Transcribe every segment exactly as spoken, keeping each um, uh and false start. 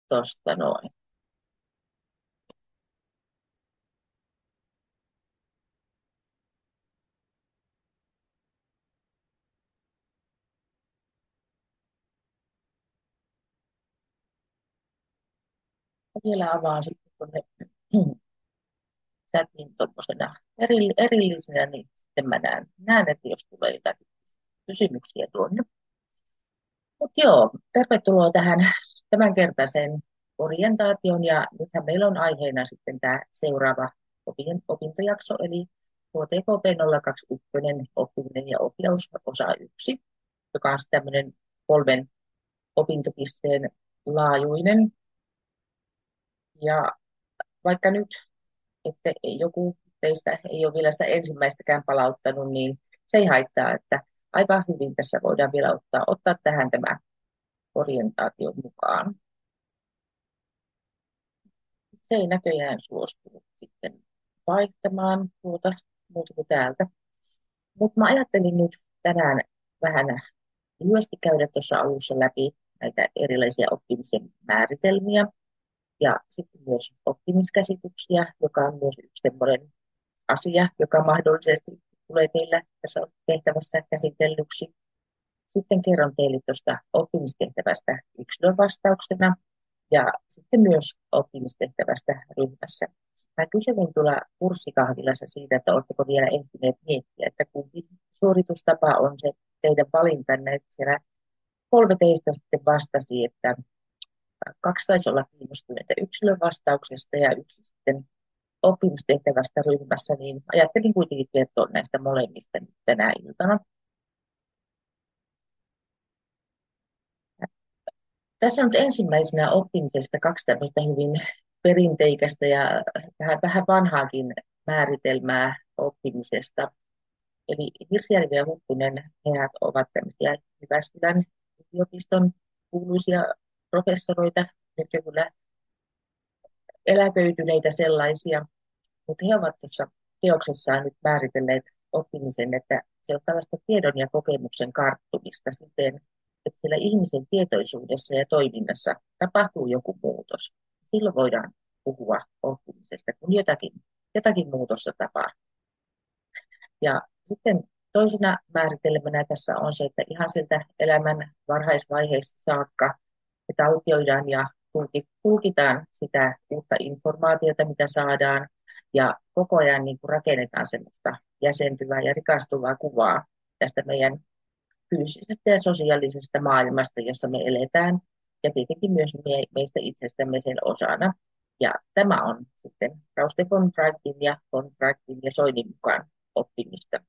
Tosta noin. Ja vielä avaan sitten tuonne chatin tuommoisena eri, erillisenä, niin sitten mä näen, näen, että jos tulee jotakin kysymyksiä tuonne. Mutta joo, tervetuloa tähän tämänkertaiseen orientaation ja nythän meillä on aiheena sitten tämä seuraava opin- opintojakso, eli H T K P nolla kaksi yksi, oppiminen ja ohjaus, osa yksi, joka on tämmöinen kolmen opintopisteen laajuinen. Ja vaikka nyt, että joku teistä ei ole vielä sitä ensimmäistäkään palauttanut, niin se ei haittaa, että aivan hyvin tässä voidaan vielä ottaa, ottaa tähän tämä orientaatio mukaan. Se ei näköjään suostunut sitten vaihtamaan tuota muuta kuin täältä. Mutta mä ajattelin nyt tänään vähän lyhyesti käydä tuossa alussa läpi näitä erilaisia oppimisen määritelmiä ja sitten myös oppimiskäsityksiä, joka on myös yksi sellainen asia, joka mahdollisesti tulee teillä tässä tehtävässä käsitellyksi. Sitten kerron teille tuosta oppimistehtävästä yksilön vastauksena ja sitten myös oppimistehtävästä ryhmässä. Mä kyselin tuolla kurssikahvilassa siitä, että oletteko vielä ehtineet miettiä, että kumpi suoritustapa on se teidän valintanne. Että siellä kolme teistä sitten vastasi, että kaksi taisi olla kiinnostuneita yksilön vastauksesta ja yksi sitten oppimistehtävästä ryhmässä, niin ajattelin kuitenkin kertoa näistä molemmista nyt tänä iltana. Tässä on nyt ensimmäisenä oppimisesta kaksi tämmöistä hyvin perinteikästä ja vähän, vähän vanhaakin määritelmää oppimisesta. Eli Hirsijärvi ja Huttunen, he ovat tämmöisiä Jyväskylän yliopiston kuuluisia professoroita, nyt jo kyllä eläköityneitä sellaisia, mutta he ovat tuossa teoksessaan nyt määritelleet oppimisen, että se on tällaista tiedon ja kokemuksen karttumista siten, että siellä ihmisen tietoisuudessa ja toiminnassa tapahtuu joku muutos. Silloin voidaan puhua oppimisesta, kun jotakin, jotakin muutosta tapahtuu. Ja sitten toisena määritelmänä tässä on se, että ihan sieltä elämän varhaisvaiheesta saakka, että autioidaan ja tulkitaan sitä uutta informaatiota, mitä saadaan, ja koko ajan niin kuin rakennetaan semmoista jäsentyvää ja rikastuvaa kuvaa tästä meidän fyysisestä ja sosiaalisesta maailmasta, jossa me eletään, ja tietenkin myös me, meistä itsestämme sen osana. Ja tämä on sitten Rauste von Wrightin ja von Wrightin ja Soinin mukaan oppimista.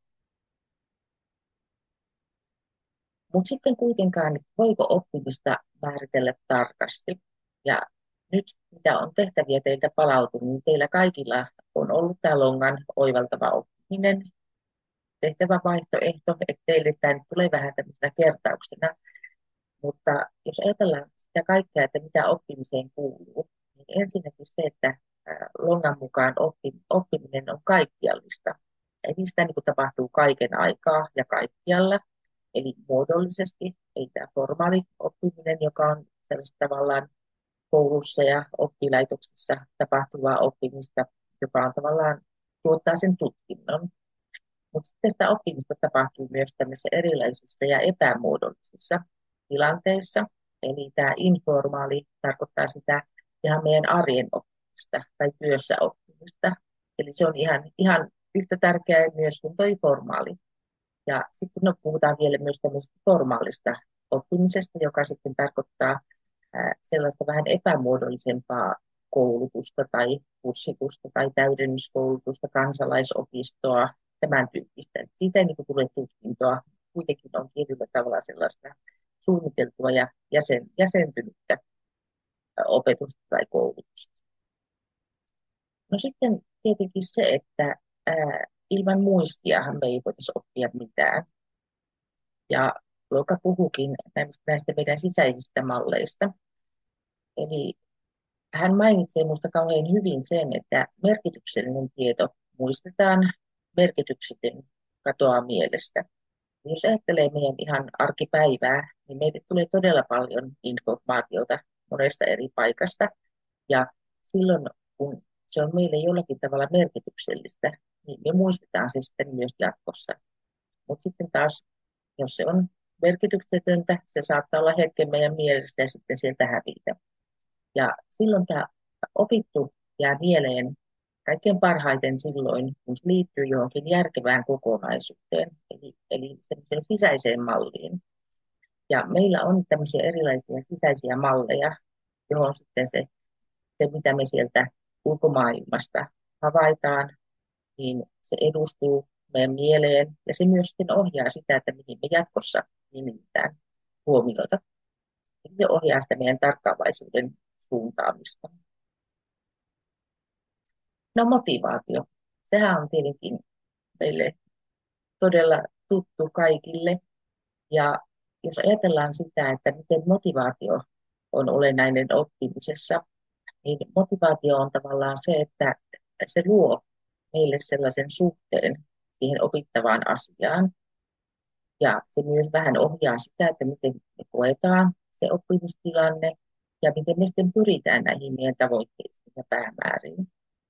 Mutta sitten kuitenkaan, voiko oppimista määritellä tarkasti? Ja nyt, mitä on tehtäviä teiltä palautunut, niin teillä kaikilla on ollut tämä longan oivaltava oppiminen, tehtävä vaihtoehto, että teille tämä nyt tulee vähän tämmöisenä kertauksena. Mutta jos ajatellaan sitä kaikkea, että mitä oppimiseen kuuluu, niin ensinnäkin se, että longan mukaan oppiminen on kaikkiallista. Eli sitä niin kuin tapahtuu kaiken aikaa ja kaikkialla. Eli muodollisesti, ei tämä formaali oppiminen, joka on sellaista tavallaan koulussa ja oppilaitoksissa tapahtuvaa oppimista, joka on tavallaan tuottaa sen tutkinnon. Mutta sitten sitä oppimista tapahtuu myös tämmöisissä erilaisissa ja epämuodollisissa tilanteissa. Eli tämä informaali tarkoittaa sitä ihan meidän arjen oppimista tai työssä oppimista. Eli se on ihan, ihan yhtä tärkeää myös kuin tuo formaali. Ja sitten no, puhutaan vielä myös tämmöistä formaalista oppimisesta, joka sitten tarkoittaa ää, sellaista vähän epämuodollisempaa koulutusta tai kurssitusta tai täydennyskoulutusta, kansalaisopistoa, tämän tyyppistä. Et siitä ei niin kuin tule tutkintoa, kuitenkin on tietyllä tavalla sellaista suunniteltua ja jäsen, jäsentynyttä ää, opetusta tai koulutusta. No sitten tietenkin se, että ää, ilman muistiahan me ei voitaisiin oppia mitään. Ja Luoka puhukin näistä meidän sisäisistä malleista. Eli hän mainitsee minusta kauhean hyvin sen, että merkityksellinen tieto muistetaan, merkityksetön katoaa mielestä. Jos ajattelee meidän ihan arkipäivää, niin meille tulee todella paljon informaatiota monesta eri paikasta. Ja silloin, kun se on meille jollakin tavalla merkityksellistä, niin me muistetaan se sitten myös jatkossa. Mutta sitten taas, jos se on merkityksetöntä, se saattaa olla hetken meidän mielestä ja sitten sieltä hävitä. Ja silloin tämä opittu jää mieleen kaikkein parhaiten silloin, kun se liittyy johonkin järkevään kokonaisuuteen, eli, eli semmoiseen sisäiseen malliin. Ja meillä on tämmöisiä erilaisia sisäisiä malleja, johon sitten se, se mitä me sieltä ulkomaailmasta havaitaan, niin se edustuu meidän mieleen ja se myös sitten ohjaa sitä, että mihin me jatkossa kiinnitetään huomiota. Se ohjaa sitä meidän tarkkaavaisuuden suuntaamista. No motivaatio. Sehän on tietenkin meille todella tuttu kaikille. Ja jos ajatellaan sitä, että miten motivaatio on olennainen oppimisessa, niin motivaatio on tavallaan se, että se luo meille sellaisen suhteen siihen opittavaan asiaan. Ja se myös vähän ohjaa sitä, että miten me koetaan se oppimistilanne ja miten me sitten pyritään näihin meidän tavoitteisiin ja päämääriin.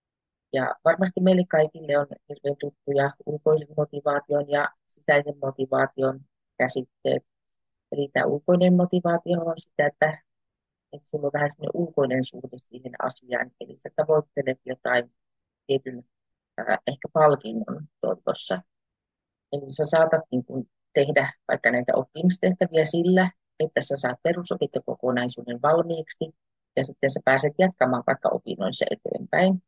Ja varmasti meille kaikille on hirveän tuttuja ulkoisen motivaation ja sisäisen motivaation käsitteet. Eli tämä ulkoinen motivaatio on sitä, että, että sulla on vähän sellainen ulkoinen suhde siihen asiaan. Eli sä tavoittelet jotain tietyn äh, ehkä palkinnon toivossa. Eli sä saatat niin kuin tehdä vaikka näitä oppimistehtäviä sillä, että sä saat perusopintokokonaisuuden valmiiksi ja sitten sä pääset jatkamaan vaikka opinnoissa eteenpäin.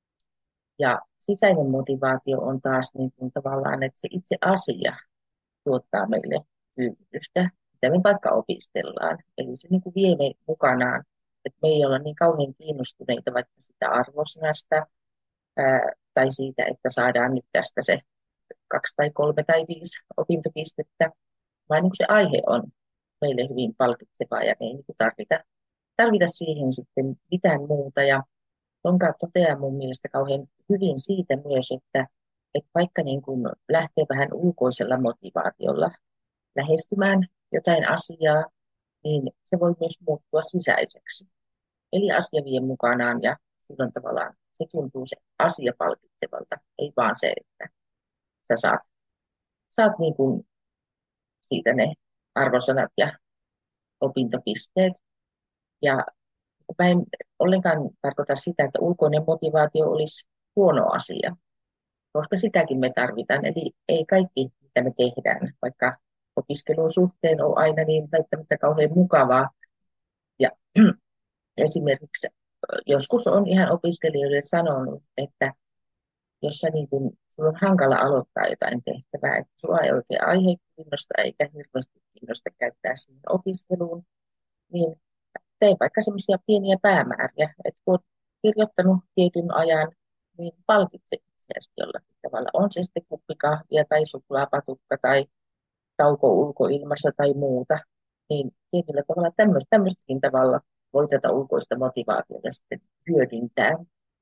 Ja sisäinen motivaatio on taas niin kuin tavallaan, että se itse asia tuottaa meille tyydytystä, mitä me vaikka opiskellaan. Eli se niin kuin vie me mukanaan, että me ei olla niin kauhean kiinnostuneita vaikka sitä arvosanasta ää, tai siitä, että saadaan nyt tästä se kaksi tai kolme tai viisi opintopistettä, vaan niin kuin se aihe on meille hyvin palkitsevaa ja me ei niin kuin tarvita, tarvita siihen sitten mitään muuta. Ja Tonka toteaa mun mielestä kauhean hyvin siitä myös, että, että vaikka niin kuin lähtee vähän ulkoisella motivaatiolla lähestymään jotain asiaa, niin se voi myös muuttua sisäiseksi. Eli asia vie mukanaan ja silloin tavallaan se tuntuu se asia palkitsevalta, ei vaan se, että sä saat, saat niin kuin siitä ne arvosanat ja opintopisteet. Ja mä en ollenkaan tarkoita sitä, että ulkoinen motivaatio olisi huono asia, koska sitäkin me tarvitaan. Eli ei kaikki, mitä me tehdään, vaikka opiskelun suhteen on aina niin välttämättä kauhean mukavaa. Ja esimerkiksi joskus on ihan opiskelijoille sanonut, että jos sä niin kun, sulla on hankala aloittaa jotain tehtävää, että sulla ei oikein aihe kiinnosta eikä hirveästi kiinnosta käyttää siihen opiskeluun, niin tee vaikka semmoisia pieniä päämääriä, että kun olet kirjoittanut tietyn ajan, niin palkitse itseäsi jollakin tavalla. On se sitten kuppikahvia tai suklaapatukka tai tauko ulkoilmassa tai muuta, niin tietyllä tavalla tämmöistä, tämmöistäkin tavalla voi tätä ulkoista motivaatiota sitten hyödyntää.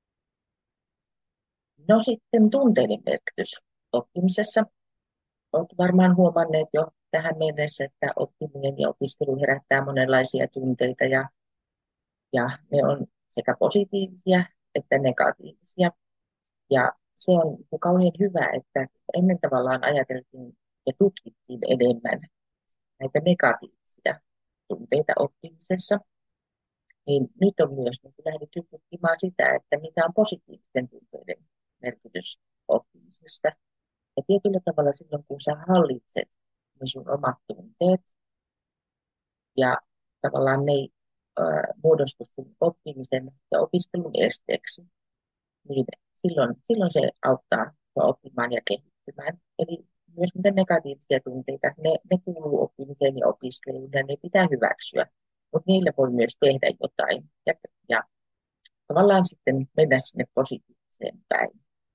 No sitten tunteiden merkitys oppimisessa. Olet varmaan huomanneet jo tähän mennessä, että oppiminen ja opiskelu herättää monenlaisia tunteita ja, ja ne on sekä positiivisia että negatiivisia. Ja se on kauhean hyvä, että ennen tavallaan ajateltiin ja tutkittiin enemmän näitä negatiivisia tunteita oppimisessa, niin nyt on myös niin lähdetty tutkimaan sitä, että mikä on positiivisten tunteiden merkitys oppimisesta. Ja tietyllä tavalla silloin, kun sä hallitset ne sun omat tunteet ja tavallaan ne ei äh, muodostu sun oppimisen ja opiskelun esteeksi, niin silloin, silloin se auttaa sua oppimaan ja kehittymään. Eli myös niitä negatiivisia tunteita, ne, ne kuuluu oppimiseen ja opiskeluun ja ne pitää hyväksyä, mutta niille voi myös tehdä jotain ja, ja tavallaan sitten mennä sinne positiiviseen päin.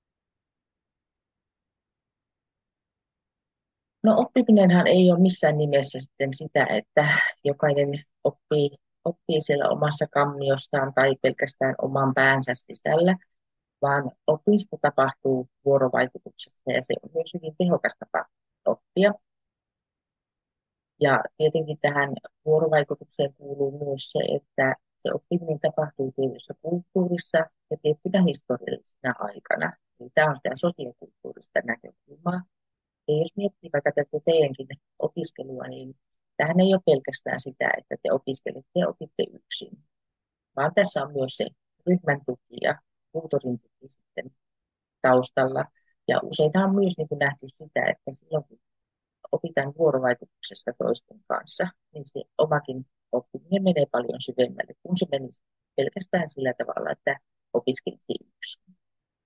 No oppiminenhan ei ole missään nimessä sitten sitä, että jokainen oppii, oppii siellä omassa kammiossaan tai pelkästään oman päänsä sisällä, vaan oppimista tapahtuu vuorovaikutuksessa ja se on myös hyvin tehokas tapa oppia. Ja tietenkin tähän vuorovaikutukseen kuuluu myös se, että se oppiminen tapahtuu tietyssä kulttuurissa ja tiettynä historiallisena aikana. Eli tämä on sitä sosiokulttuurista näkökulmaa. Ja jos miettii vaikka tätä teidänkin opiskelua, niin tämähän ei ole pelkästään sitä, että te opiskelette ja opitte yksin, vaan tässä on myös se ryhmän tuki ja tutorin tuki sitten taustalla. Ja useinhan on myös niin kuin nähty sitä, että silloin kun opitaan vuorovaikutuksesta toisten kanssa, niin se omakin oppiminen menee paljon syvemmälle, kun se menisi pelkästään sillä tavalla, että opiskelisi yksin.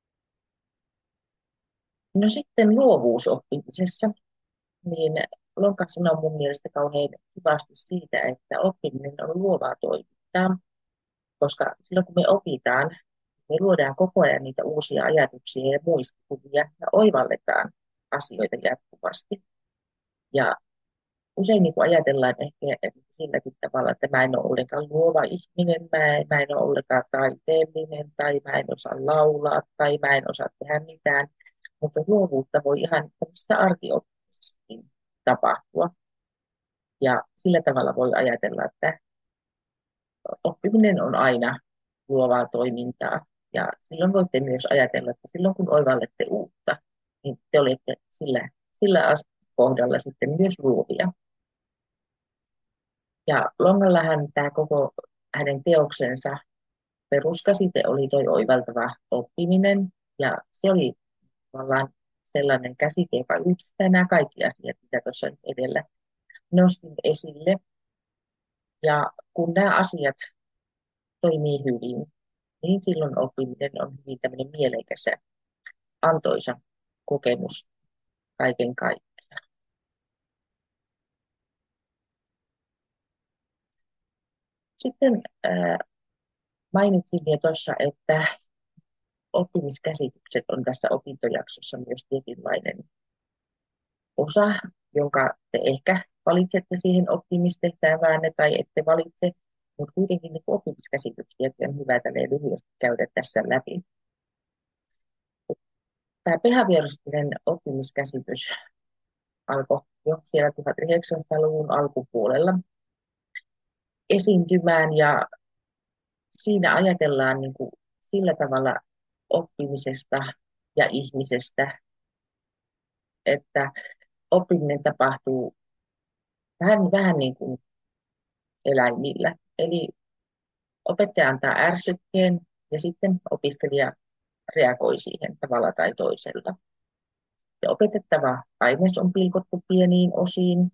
No sitten luovuus oppimisessa, niin Lonka sanoo mun mielestä kauhean kivasti siitä, että oppiminen on luovaa toimintaa, koska silloin kun me opitaan, me luodaan koko ajan niitä uusia ajatuksia ja muistikuvia ja oivalletaan asioita jatkuvasti. Ja usein niin kuin ajatellaan ehkä silläkin tavalla, että mä en ole ollenkaan luova ihminen, mä en, mä en ole ollenkaan taiteellinen, tai mä en osaa laulaa, tai mä en osaa tehdä mitään. Mutta luovuutta voi ihan tämmöistä arkioppimisessakin tapahtua. Ja sillä tavalla voi ajatella, että oppiminen on aina luovaa toimintaa. Ja silloin voitte myös ajatella, että silloin kun oivallette uutta, niin te olette sillä, sillä kohdalla sitten myös luovia. Ja Longallahan tämä koko hänen teoksensa peruskäsite oli toi oivaltava oppiminen. Ja se oli tavallaan sellainen käsite, joka yhdistää nämä kaikki asiat, mitä tuossa edellä nostin esille. Ja kun nämä asiat toimii hyvin, niin silloin oppiminen on hyvin tämmöinen mielekäs ja antoisa kokemus kaiken kaikkiaan. Sitten äh, mainitsin jo tuossa, että oppimiskäsitykset on tässä opintojaksossa myös tietynlainen osa, jonka te ehkä valitsette siihen oppimistehtävään tai ette valitse, mutta kuitenkin niin oppimiskäsityksiä on hyvä tälleen lyhyesti käydä tässä läpi. Tämä behavioristinen oppimiskäsitys alkoi jo siellä tuhatyhdeksänsataaluvun alkupuolella esiintymään ja siinä ajatellaan niin kuin sillä tavalla oppimisesta ja ihmisestä, että oppiminen tapahtuu vähän, vähän niin kuin eläimillä. Eli opettaja antaa ärsykkeen ja sitten opiskelija reagoi siihen tavalla tai toisella. Ja opetettava aines on pilkottu pieniin osiin,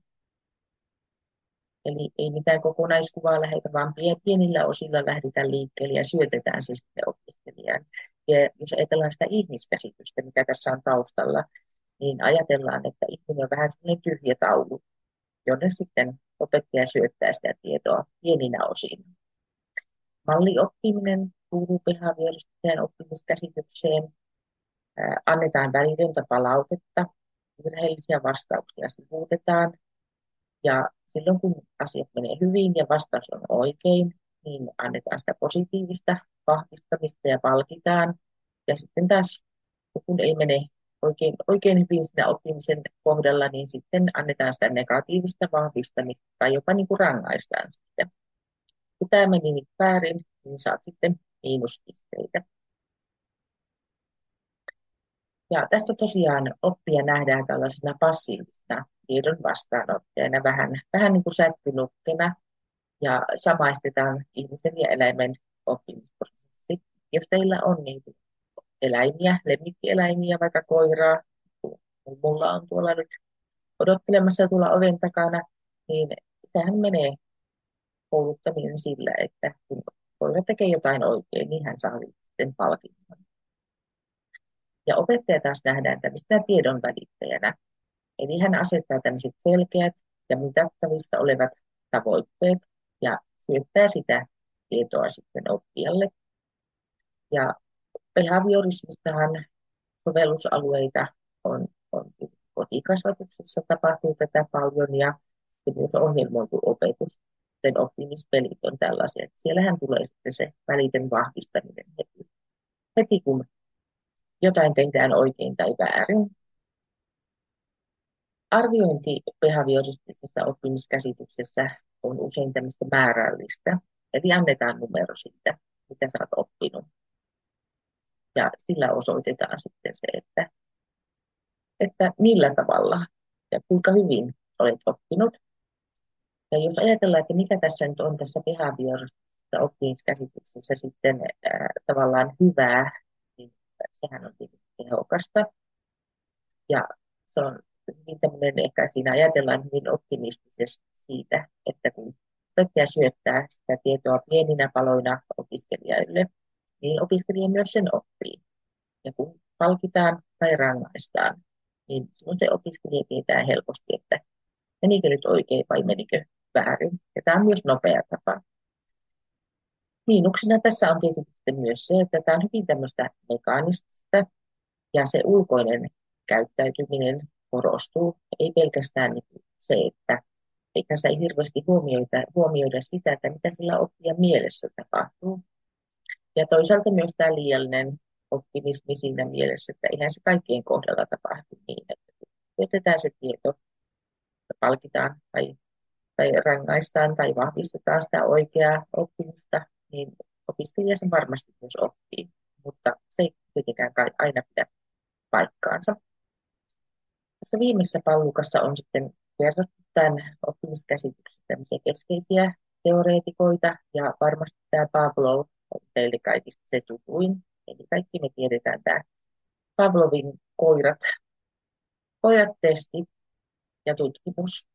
eli ei mitään kokonaiskuvaa lähetä, vaan pienillä osilla lähdetään liikkeelle ja syötetään se sitten opiskelijaan. Ja jos ajatellaan sitä ihmiskäsitystä, mikä tässä on taustalla, niin ajatellaan, että ihminen on vähän sellainen tyhjä taulu, jonne sitten opettaja syöttää sitä tietoa pieninä osina. Mallioppiminen kuuluu behavioristiseen oppimiskäsitykseen. Ää, annetaan välitöntä palautetta, virheellisiä vastauksia sivuutetaan. Ja silloin kun asiat menee hyvin ja vastaus on oikein, niin annetaan sitä positiivista vahvistamista ja palkitaan. Ja sitten taas, kun ei mene oikein, oikein hyvin siinä oppimisen kohdalla, niin sitten annetaan sitä negatiivista vahvistamista tai jopa niin kuin rangaistaan sitä. Kun tämä meni nyt väärin, niin saat sitten miinuspisteitä. Ja tässä tosiaan oppija nähdään tällaisena passiivisena tiedon vastaanottajana, vähän, vähän niin kuin sätkynukkena, ja samaistetaan ihmisten ja eläimen oppimisprosessi. Jos teillä on niin eläimiä, lemmikkieläimiä, vaikka koiraa, kun mulla on tuolla nyt odottelemassa tuolla oven takana, niin sehän menee kouluttaminen sillä, että kun koira tekee jotain oikein, niin hän saa sitten palkinnon. Ja opettaja taas nähdään tämmöisenä tiedon välittäjänä. Eli hän asettaa tämmöiset selkeät ja mitattavissa olevat tavoitteet ja syöttää sitä tietoa sitten oppijalle. Ja behaviorismistahan sovellusalueita on, on kotikasvatuksessa tapahtuu tätä paljon ja myös ohjelmoitu opetus, sen oppimispelit on tällaisia. Siellähän tulee sitten se välitön vahvistaminen heti, heti kun jotain tehdään oikein tai väärin. Arviointi behavioristisessa oppimiskäsityksessä on usein tämmöistä määrällistä. Eli annetaan numero siitä, mitä sä oot oppinut. Ja sillä osoitetaan sitten se, että, että millä tavalla ja kuinka hyvin olet oppinut. Ja jos ajatellaan, että mikä tässä nyt on tässä behaviorissa oppimiskäsityksessä sitten ää, tavallaan hyvää, niin sehän on tietysti tehokasta. Ja se on hyvin tämmöinen, ehkä siinä ajatellaan hyvin optimistisesti siitä, että kun opettaja syöttää sitä tietoa pieninä paloina opiskelijalle, niin opiskelija myös sen oppii. Ja kun palkitaan tai rangaistaan, niin silloin se opiskelija tietää helposti, että menikö nyt oikein vai menikö väärin. Ja tämä on myös nopea tapa. Miinuksena tässä on tietysti myös se, että tämä on hyvin tämmöistä mekaanista ja se ulkoinen käyttäytyminen korostuu. Ei pelkästään niin se, että ei tässä ei hirveästi huomioida, huomioida sitä, että mitä sillä oppijan mielessä tapahtuu. Ja toisaalta myös tämä liiallinen optimismi siinä mielessä, että eihän se kaikkien kohdalla tapahdu niin, että otetaan se tieto, palkitaan tai, tai rangaistaan tai vahvistetaan sitä oikeaa oppimista, niin opiskelija sen varmasti myös oppii, mutta se ei kuitenkaan aina pidä paikkaansa. Tässä viimeisessä pallukassa on sitten kerrottu tämän oppimiskäsityksen tämmöisiä keskeisiä teoreetikoita, ja varmasti tämä Pavlov on teille kaikista se tutuin. Eli kaikki me tiedetään tämä Pavlovin koirat, koirat testi ja tutkimus.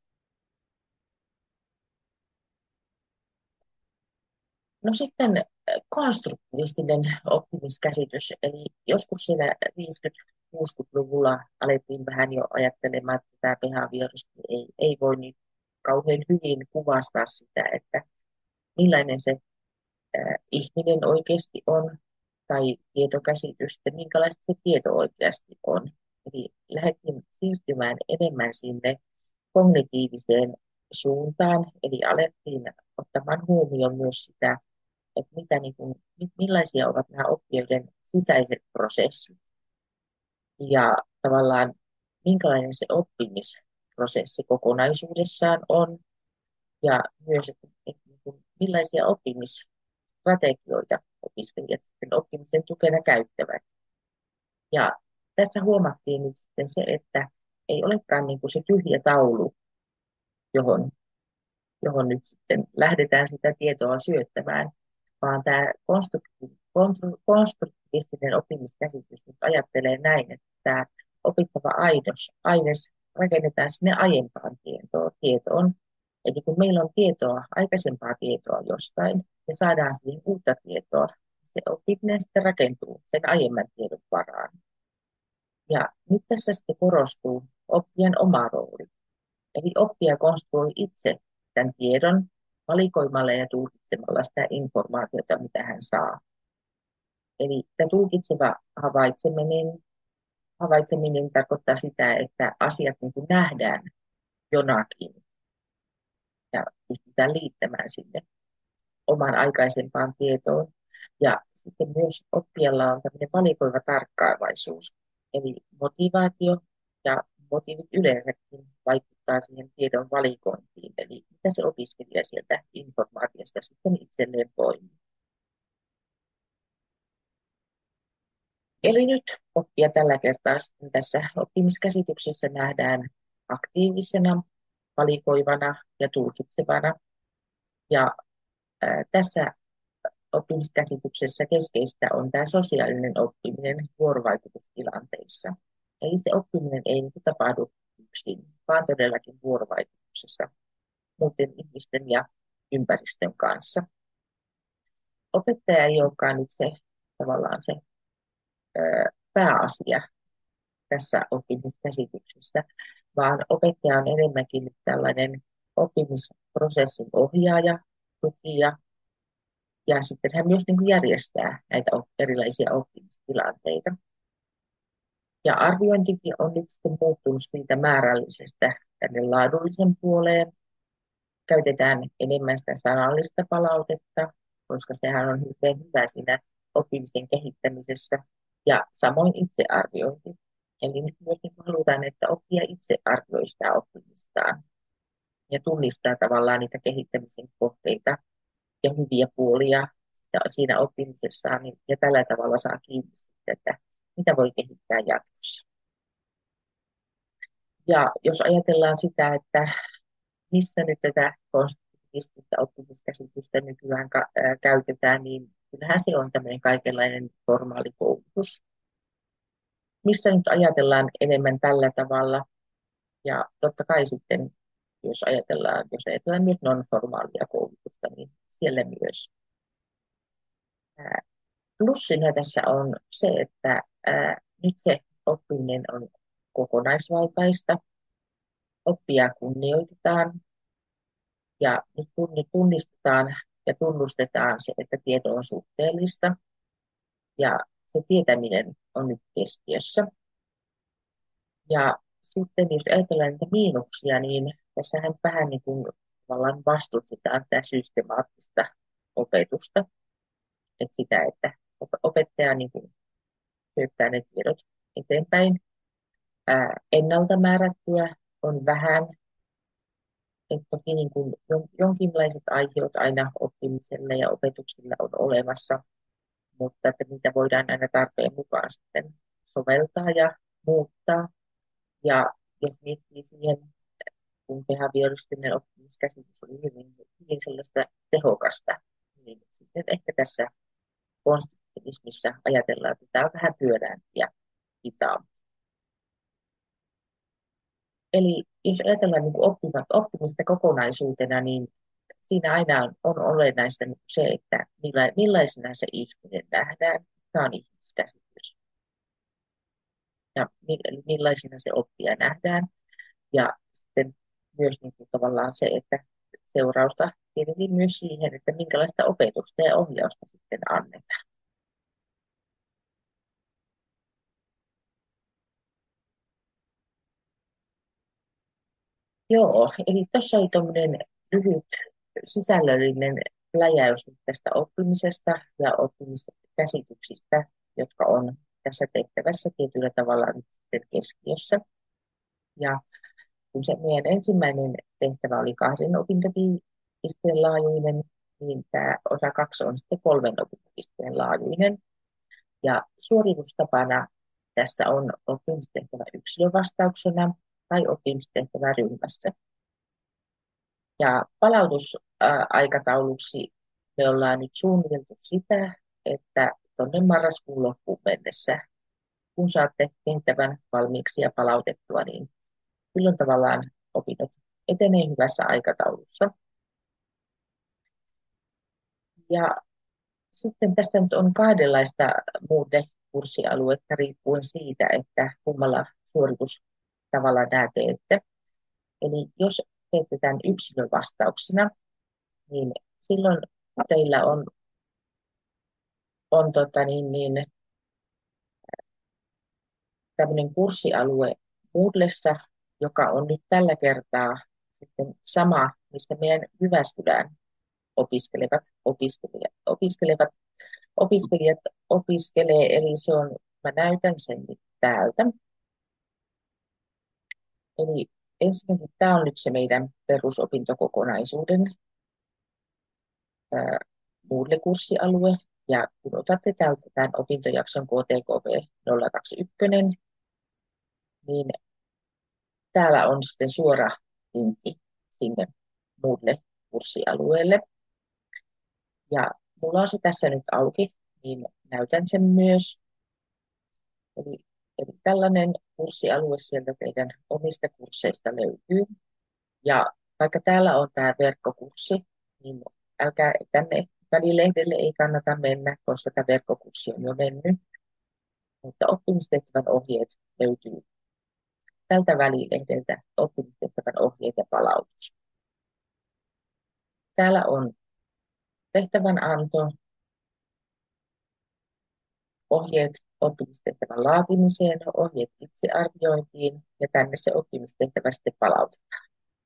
No sitten konstruktiivistinen oppimiskäsitys, eli joskus siinä viisikymmentä-kuusikymmentäluvulla alettiin vähän jo ajattelemaan, että tämä behaviorismi ei, ei voi niin kauhean hyvin kuvastaa sitä, että millainen se äh, ihminen oikeasti on, tai tietokäsitys, että minkälaista se tieto oikeasti on. Eli lähdettiin siirtymään enemmän sinne kognitiiviseen suuntaan, eli alettiin ottamaan huomioon myös sitä, että mitä, niin kuin, millaisia ovat nämä oppijoiden sisäiset prosessit ja tavallaan minkälainen se oppimisprosessi kokonaisuudessaan on ja myös, että, että, että millaisia oppimisstrategioita opiskelijat sitten oppimisen tukena käyttävät. Ja tässä huomattiin nyt sitten se, että ei olekaan niin kuin se tyhjä taulu, johon johon nyt sitten lähdetään sitä tietoa syöttämään, vaan tämä konstruktiivinen oppimiskäsitys nyt ajattelee näin, että tämä opittava aidos, aines rakennetaan sinne aiempaan tietoon. tietoon. Eli kun meillä on tietoa, aikaisempaa tietoa jostain, me saadaan siihen uutta tietoa, se oppiminen sitten rakentuu sen aiemman tiedon varaan. Ja nyt tässä sitten korostuu oppijan oma rooli. Eli oppija konstruoi itse tämän tiedon valikoimalla ja tulkitsemalla sitä informaatiota, mitä hän saa. Eli tämä tulkitseva havaitseminen, havaitseminen tarkoittaa sitä, että asiat niin kuin nähdään jonakin ja pystytään liittämään sinne oman aikaisempaan tietoon. Ja sitten myös oppijalla on tämmöinen valikoiva tarkkaavaisuus, eli motivaatio ja motiivit yleensäkin vaikuttaa siihen tiedon valikointiin, eli mitä se opiskelija sieltä informaatiosta sitten itselleen poimii. Eli nyt oppia tällä kertaa sitten tässä oppimiskäsityksessä nähdään aktiivisena, valikoivana ja tulkitsevana. Ja ää, tässä oppimiskäsityksessä keskeistä on tämä sosiaalinen oppiminen vuorovaikutustilanteissa. Eli se oppiminen ei niin tapahdu yksin, vaan todellakin vuorovaikutuksessa muiden ihmisten ja ympäristön kanssa. Opettaja ei olekaan nyt se tavallaan se ö, pääasia tässä oppimiskäsityksessä, vaan opettaja on enemmänkin nyt tällainen oppimisprosessin ohjaaja, tukija, ja sitten hän myös niin kuin järjestää näitä erilaisia oppimistilanteita. Ja arviointikin on nyt sitten muuttunut siitä määrällisestä tänne laadullisen puoleen. Käytetään enemmän sitä sanallista palautetta, koska sehän on hyvin hyvä siinä oppimisen kehittämisessä. Ja samoin itsearviointi. Eli nyt myös niin halutaan, että oppija itse arvioi sitä oppimistaan ja tunnistaa tavallaan niitä kehittämisen kohteita ja hyviä puolia ja siinä oppimisessaan, niin, ja tällä tavalla saa kiinni siitä, että mitä voi kehittää jatkossa. Ja jos ajatellaan sitä, että missä nyt tätä konstruktiivista oppimiskäsitystä nykyään ka- ää, käytetään, niin kyllähän se on tämmöinen kaikenlainen formaali koulutus, missä nyt ajatellaan enemmän tällä tavalla. Ja totta kai sitten, jos ajatellaan, jos ajatellaan myös non-formaalia koulutusta, niin siellä myös. Ää, Plussina tässä on se, että ää, nyt se oppiminen on kokonaisvaltaista, oppia kunnioitetaan ja nyt tunnistetaan ja tunnustetaan se, että tieto on suhteellista ja se tietäminen on nyt keskiössä. Ja sitten jos ajatellaan niitä miinuksia, niin tässähän vähän niin kuin tavallaan vastustetaan tätä systemaattista opetusta. Että sitä, että opettaja niin kuin syöttää ne tiedot eteenpäin. Ää, ennalta määrättyä on vähän. Että toki niin kuin jonkinlaiset aiheut aina oppimiselle ja opetukselle on olemassa, mutta että niitä voidaan aina tarpeen mukaan sitten soveltaa ja muuttaa. Ja jos miettii siihen, kun behavioristinen oppimiskäsitys oli hyvin, hyvin sellaista tehokasta, niin sitten ehkä tässä konstruktivismissa ajatellaan, että tämä on vähän pyöreämpi ja hitaampi. Eli jos ajatellaan niin oppimat, oppimista kokonaisuutena, niin siinä aina on, on olennaista niin se, että milla, millaisena se ihminen nähdään, mikä on ihmiskäsitys ja millaisena se oppija nähdään. Ja sitten myös niin kuin tavallaan se, että seurausta tietenkin myös siihen, että minkälaista opetusta ja ohjausta sitten annetaan. Joo, eli tuossa oli tuommoinen lyhyt sisällöllinen läjäys tästä oppimisesta ja oppimiskäsityksistä, jotka on tässä tehtävässä tietyllä tavalla nyt sitten keskiössä. Ja kun se meidän ensimmäinen tehtävä oli kahden opintopisteen laajuinen, niin tämä osa kaksi on sitten kolmen opintopisteen laajuinen. Ja suoritustapana tässä on oppimistehtävä yksilövastauksena tai oppimistehtävä ryhmässä. Ja palautusaikatauluksi me ollaan nyt suunniteltu sitä, että tuonne marraskuun loppuun mennessä, kun saatte tehtävän valmiiksi ja palautettua, niin silloin tavallaan opinnot etenee hyvässä aikataulussa. Ja sitten tästä nyt on kahdenlaista kurssialuetta riippuen siitä, että kummalla suoritustavalla nämä teette. Eli jos teette tämän yksilövastauksena, niin silloin teillä on, on tota niin, niin, tämmöinen kurssialue Moodlessa, joka on nyt tällä kertaa sitten sama, mistä meidän Jyväskylään opiskelevat opiskelijat, opiskelevat, opiskelijat opiskelee, eli se on, mä näytän sen nyt täältä. Eli ensinnäkin tämä on nyt se meidän perusopintokokonaisuuden Moodle-kurssialue, ja kun otatte täältä tämän opintojakson K T K P nolla kaksikymmentäyksi, niin täällä on sitten suora linkki sinne Moodle-kurssialueelle. Ja mulla on se tässä nyt auki, niin näytän sen myös. Eli, eli tällainen kurssialue sieltä teidän omista kursseista löytyy. Ja vaikka täällä on tämä verkkokurssi, niin älkää tänne välilehdelle ei kannata mennä, koska tämä verkkokurssi on jo mennyt. Mutta oppimistehtävän ohjeet löytyy tältä välilehdeltä, oppimistehtävän ohjeet ja palautus. Täällä on tehtävän anto, ohjeet oppimistehtävän laatimiseen, ohjeet itsearviointiin ja tänne se oppimistehtävä sitten palautetaan.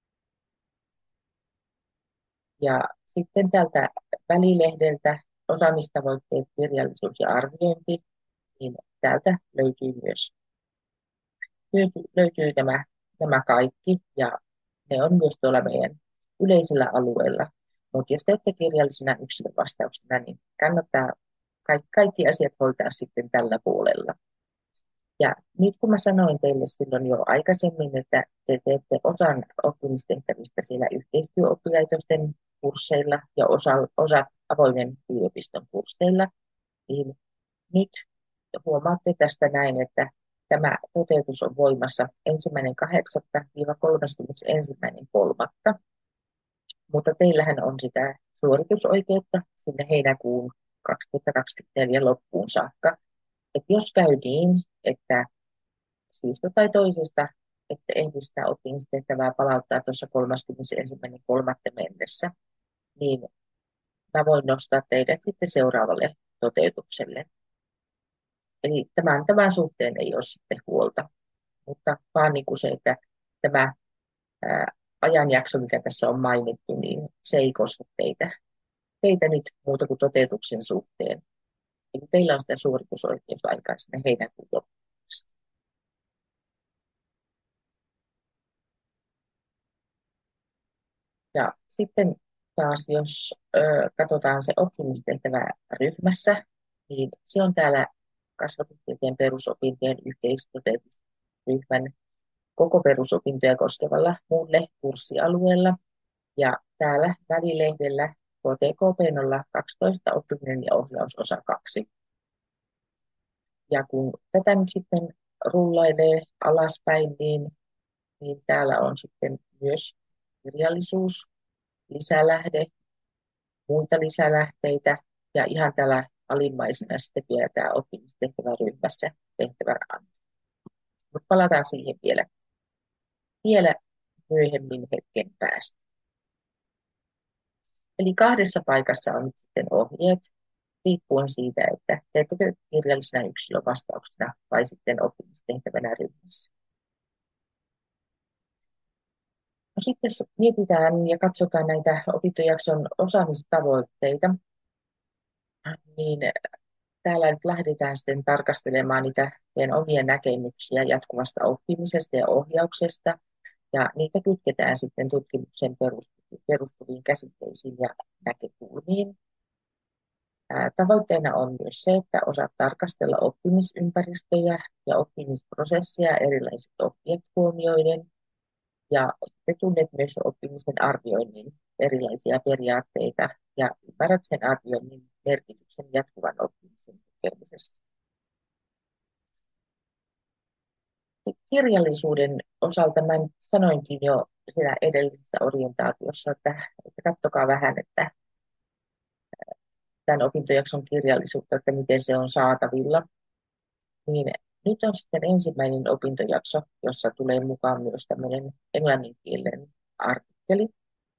Ja sitten tältä välilehdeltä osaamistavoitteet, kirjallisuus ja arviointi, niin täältä löytyy myös löytyy, löytyy nämä, nämä kaikki ja ne on myös tuolla meidän yleisellä alueella. Mutta jos teette kirjallisena yksilövastauksena, niin kannattaa kaikki, kaikki asiat hoitaa sitten tällä puolella. Ja nyt kun mä sanoin teille silloin jo aikaisemmin, että te teette osan oppimistehtävistä siellä yhteistyöoppilaitosten kursseilla ja osa, osa avoimen yliopiston kursseilla, niin nyt huomaatte tästä näin, että tämä toteutus on voimassa ensimmäinen kahdeksatta kolmaskymmenesensimmäinen kolmatta mutta teillähän on sitä suoritusoikeutta sinne heinäkuun kaksituhattakaksikymmentäneljä loppuun saakka. Että jos käy niin, että syystä tai toisesta, että ehdi sitä oppimistehtävää palauttaa tuossa kolmaskymmenesensimmäinen kolmatta mennessä, niin mä voin nostaa teidät sitten seuraavalle toteutukselle. Eli tämän, tämän suhteen ei ole sitten huolta, mutta vaan niin kuin se, että tämä ää, ajanjakso, mikä tässä on mainittu, niin se ei koske teitä, teitä nyt muuta kuin toteutuksen suhteen. Eli teillä on sitä suoritusoikeusaikaa sinne heinäkuun loppuun. Ja sitten taas, jos ö, katsotaan se oppimistehtävä ryhmässä, niin se on täällä kasvatustieteen perusopintojen yhteistoteutusryhmän koko perusopintoja koskevalla muulle kurssialueella. Ja täällä välilehdellä K T K P nolla kaksitoista oppiminen ja ohjaus osa kaksi. Ja kun tätä nyt sitten rullailee alaspäin, niin, niin täällä on sitten myös kirjallisuus, lisälähde, muita lisälähteitä ja ihan täällä alimmaisena sitten vielä tämä oppimistehtäväryhmässä tehtävän anto. Mutta palataan siihen vielä, vielä myöhemmin hetken päästä. Eli kahdessa paikassa on nyt sitten ohjeet, riippuen siitä, että teettekö kirjallisena yksilövastauksena vai sitten oppimistehtävänä ryhmässä. No sitten jos mietitään ja katsotaan näitä opintojakson osaamistavoitteita, niin täällä nyt lähdetään sitten tarkastelemaan niitä teidän omia näkemyksiä jatkuvasta oppimisesta ja ohjauksesta, ja niitä kytketään sitten tutkimuksen perustuviin käsitteisiin ja näkökulmiin. Tavoitteena on myös se, että osaat tarkastella oppimisympäristöjä ja oppimisprosesseja erilaiset oppijat huomioiden, ja tunnet myös oppimisen arvioinnin erilaisia periaatteita ja ymmärrät sen arvioinnin merkityksen jatkuvan oppimisen tukemisessa. Kirjallisuuden osalta mä sanoinkin jo siinä edellisessä orientaatiossa, että, että katsokaa vähän, että tämän opintojakson kirjallisuutta, että miten se on saatavilla. Niin nyt on sitten ensimmäinen opintojakso, jossa tulee mukaan myös tämmöinen englanninkielinen artikkeli.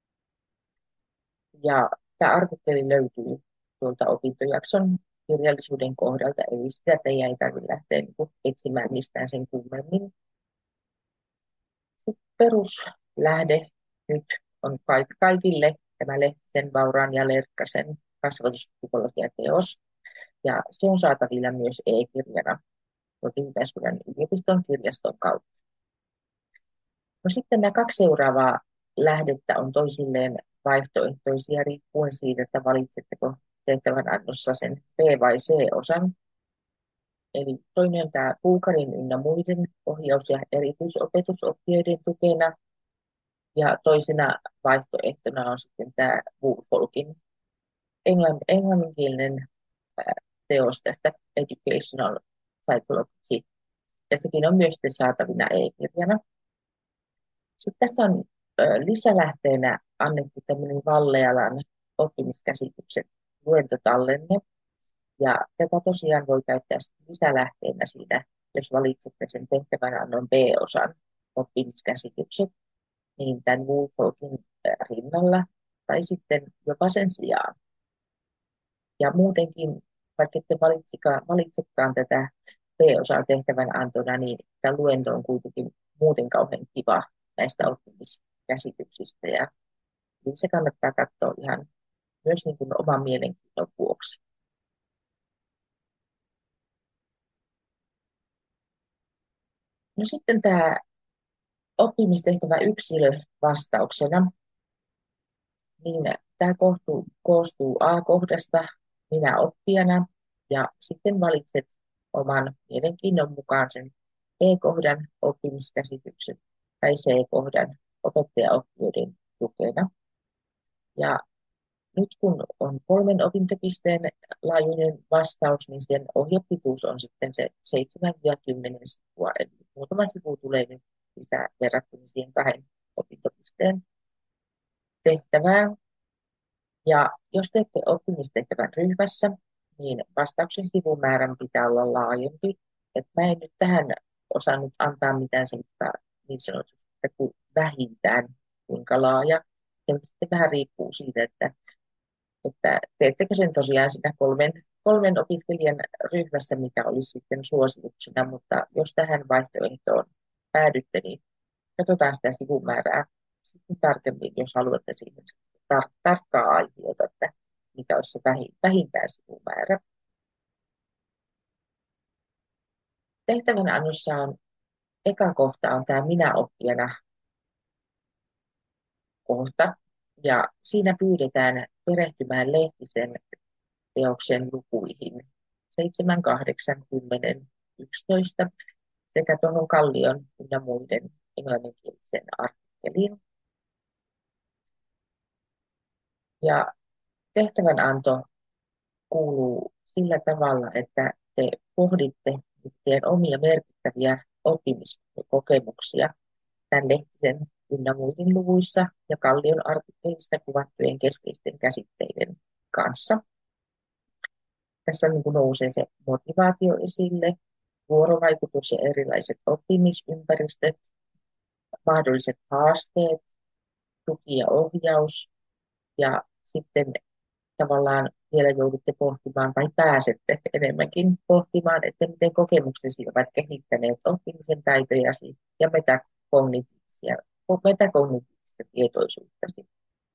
Ja tämä artikkeli löytyy tuolta opintojakson kirjallisuuden kohdalta, eli sitä teidän ei tarvitse lähteä niin kuin etsimään mistään sen kummemmin. Sitten peruslähde nyt on kaikille tämä Lehtisen, Vauraan ja Lerkkasen kasvatuspsykologiateos, ja se on saatavilla myös e-kirjana Jyväskylän yliopiston kirjaston kautta. No sitten nämä kaksi seuraavaa lähdettä on toisilleen vaihtoehtoisia riippuen siitä, että valitsetteko tehtävän annossa sen B- vai C-osan. Eli toinen on tämä Puukarin ynnä muiden ohjaus- ja erityisopetusoppijoiden tukena. Ja toisena vaihtoehtona on sitten tämä Woolfolkin englann, englanninkielinen teos tästä Educational Psychology. Ja sekin on myös sitten saatavina e-kirjana. Sitten tässä on ö, lisälähteenä annettu tämmöinen Vallealan oppimiskäsitykset luentotallenne. Ja tätä tosiaan voi käyttää lisälähteenä siinä, jos valitsette sen tehtävänannon B-osan oppimiskäsitykset, niin tämän Woolfolkin rinnalla tai sitten jopa sen sijaan. Ja muutenkin, vaikka ette valitsekaan tätä B-osaa tehtävänantona, niin tämä luento on kuitenkin muuten kauhean kiva näistä oppimiskäsityksistä. Ja niin se kannattaa katsoa ihan myös niin kuin oman mielenkiinnon vuoksi. No sitten tämä oppimistehtävä yksilövastauksena, niin Tämä koostuu, koostuu A-kohdasta, minä oppijana, ja sitten valitset oman mielenkiinnon mukaan sen B-kohdan oppimiskäsityksen tai C-kohdan opettajaoppijoiden tukena. Ja nyt kun on kolmen opintopisteen laajuinen vastaus, niin sen ohjepituus on sitten se seitsemän kymmenen sivua, eli muutama sivu tulee nyt lisää verrattuna siihen kahden opintopisteen tehtävään. Ja jos teette oppimistehtävän ryhmässä, niin vastauksen sivumäärän pitää olla laajempi. Et mä en nyt tähän osannut antaa mitään sellaista niin sanotusti kuin vähintään kuinka laaja. Se sitten vähän riippuu siitä, että, että teettekö sen tosiaan sitä kolmen, kolmen opiskelijan ryhmässä, mikä olisi sitten suosituksena, mutta jos tähän vaihtoehtoon päädytte, niin katsotaan sitä sivumäärää sitten tarkemmin, jos haluatte siihen tar- tarkkaa arviota, että mikä olisi se vähi- vähintään sivumäärä. Tehtävän annossa on, eka kohta on tämä minä oppijana kohta, ja siinä pyydetään perehtymään Lehtisen teoksen lukuihin seitsemän, kahdeksan, kymmenen, yksitoista sekä tuohon Kallion ja muiden englanninkielisen artikkeliin. Ja tehtävänanto kuuluu sillä tavalla, että te pohditte teidän omia merkittäviä oppimiskokemuksia tämän Lehtisen ynnä muiden luvuissa ja Kallion artikkelista kuvattujen keskeisten käsitteiden kanssa. Tässä niin kuin nousee se motivaatio esille, vuorovaikutus ja erilaiset oppimisympäristöt, mahdolliset haasteet, tuki ja ohjaus ja sitten tavallaan vielä joudutte pohtimaan tai pääsette enemmänkin pohtimaan, että miten kokemuksesi ovat kehittäneet oppimisen taitojasi ja metakognitiivisia, metakognitiivista tietoisuuttasi.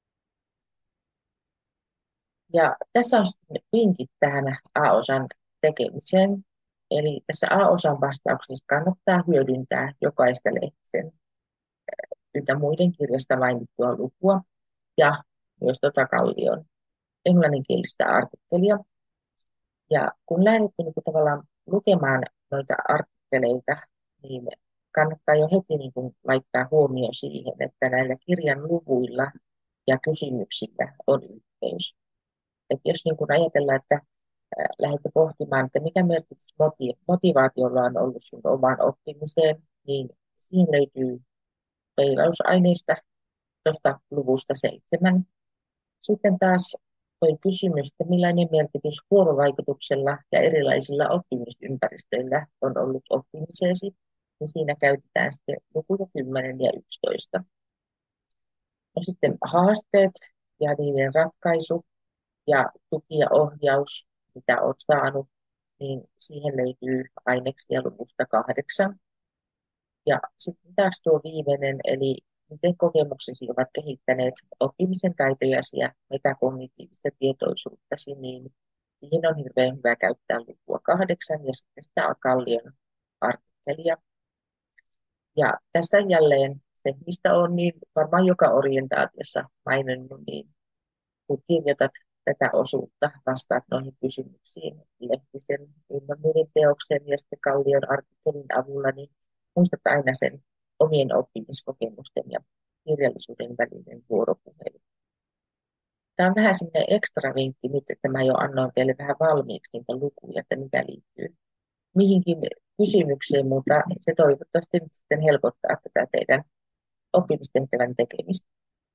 Ja tässä on sitten vinkit tähän A-osan tekemiseen. Eli tässä A-osan vastauksessa kannattaa hyödyntää jokaista Lehtisen ynnä muiden kirjasta mainittua lukua ja myös tota Kallion englanninkielistä artikkelia. Ja kun lähdette niin kuin tavallaan lukemaan noita artikkeleita, niin kannattaa jo heti niin kuin laittaa huomio siihen, että näillä kirjan luvuilla ja kysymyksillä on yhteys. Et jos niin kuin ajatellaan, että ää, lähdette pohtimaan, että mikä merkitys moti- motivaatiolla on ollut sun omaan oppimiseen, niin siihen löytyy peilausaineista tuosta luvusta seitsemän. Sitten taas toi kysymys, että millainen merkitys vuorovaikutuksella ja erilaisilla oppimisympäristöillä on ollut oppimiseesi, niin siinä käytetään sitten lukuja kymmenen ja yksitoista. No sitten haasteet ja niiden ratkaisu ja tuki ja ohjaus, mitä olet saanut, niin siihen löytyy aineksia luvusta kahdeksan. Ja sitten taas tuo viimeinen, eli miten kokemuksesi ovat kehittäneet oppimisen taitojasi ja metakognitiivista tietoisuuttasi, niin siihen on hirveän hyvä käyttää lukua kahdeksan ja sitten sitä Kallion artikkelia. Ja tässä jälleen se, mistä on niin varmaan joka orientaatiossa maininnut, niin kun kirjoitat tätä osuutta, vastaat noihin kysymyksiin Lehtisen ynnä muiden teoksen ja sitten Kallion artikkelin avulla, niin muistat aina sen omien oppimiskokemusten ja kirjallisuuden välinen vuoropuhelu. Tämä on vähän semmoinen ekstra vinkki nyt, että mä jo annoin teille vähän valmiiksi niitä lukuja, että mikä liittyy mihinkin kysymykseen, mutta se toivottavasti nyt sitten helpottaa tätä teidän oppimistehtävän tekemistä.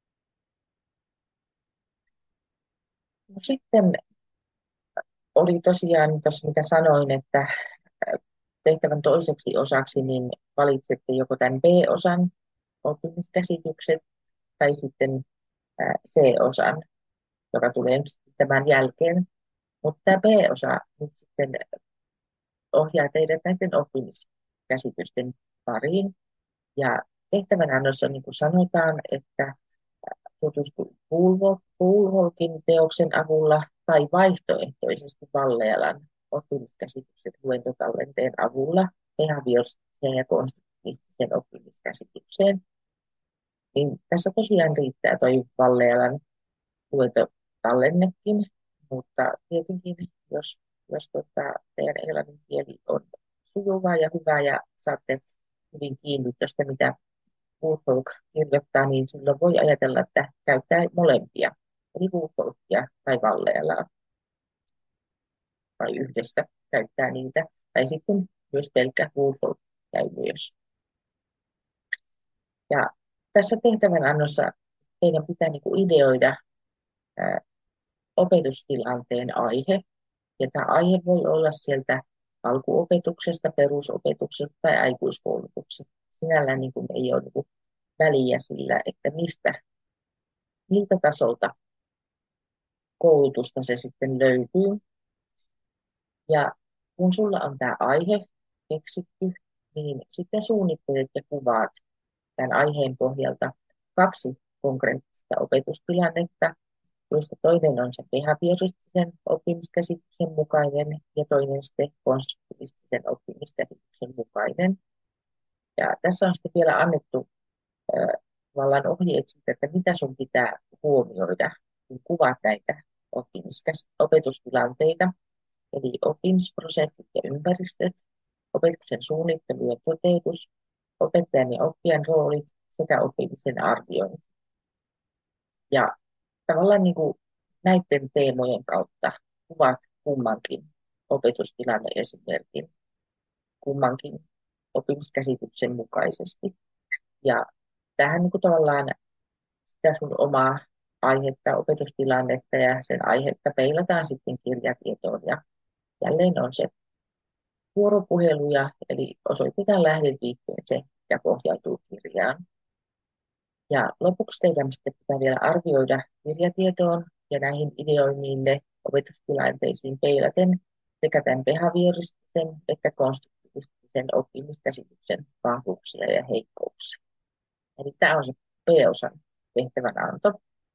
No sitten oli tosiaan tuossa, mitä sanoin, että tehtävän toiseksi osaksi niin valitsette joko tämän B-osan oppimiskäsitykset tai sitten C-osan, joka tulee nyt tämän jälkeen. Mutta tämä B-osa nyt sitten ohjaa teidät näiden oppimiskäsitysten pariin. Ja tehtävänannossa niin kuin sanotaan, että tutustu Bullwalkin teoksen avulla tai vaihtoehtoisesti Vallealan oppimiskäsitykset luentotallenteen avulla behavioristiseen ja konstruktivistiseen oppimiskäsitykseen. Niin tässä tosiaan riittää toi Vallealan luentotallennekin, mutta tietenkin, jos, jos tota, teidän englannin kieli on sujuvaa ja hyvää ja saatte hyvin kiinni tuosta, mitä Woolfolk kirjoittaa, niin silloin voi ajatella, että käyttää molempia, eli Woolfolkia tai Vallealaa, tai yhdessä käyttää niitä, tai sitten myös pelkkä Woolfolk käy myös. Ja tässä tehtävänannossa teidän pitää niin kuin ideoida ää, opetustilanteen aihe, ja tämä aihe voi olla sieltä alkuopetuksesta, perusopetuksesta tai aikuiskoulutuksesta. Sinällään niin kuin ei ole niin kuin väliä sillä, että mistä, miltä tasolta koulutusta se sitten löytyy. Ja kun sulla on tämä aihe keksitty, niin sitten suunnittelet ja kuvaat tämän aiheen pohjalta kaksi konkreettista opetustilannetta, joista toinen on se behavioristisen oppimiskäsityksen mukainen ja toinen sitten konstruktivistisen oppimiskäsityksen mukainen. Ja tässä on sitten vielä annettu äh, vallan ohjeet siitä, että mitä sun pitää huomioida, kun kuvaat näitä oppimiskäs- opetustilanteita, eli oppimisprosessit ja ympäristöt, opetuksen suunnittelu ja toteutus, opettajan ja oppijan roolit sekä oppimisen arviointi. Ja tavallaan niin kuin näiden teemojen kautta kuvat kummankin opetustilanne-esimerkin, kummankin oppimiskäsityksen mukaisesti. Ja tähän niin kuin tavallaan sitä sun omaa aihetta, opetustilannetta ja sen aihetta peilataan sitten kirjatietoon. Ja jälleen on se vuoropuheluja, eli osoitetaan lähdeviitteeseen ja pohjautuu kirjaan. Ja lopuksi teidän pitää vielä arvioida kirjatietoon ja näihin ideoimiinne opetustilanteisiin peilaten sekä tämän behavioristisen että konstruktivistisen oppimiskäsityksen vahvuuksia ja heikkouksia. Eli tämä on se B-osan tehtävänanto.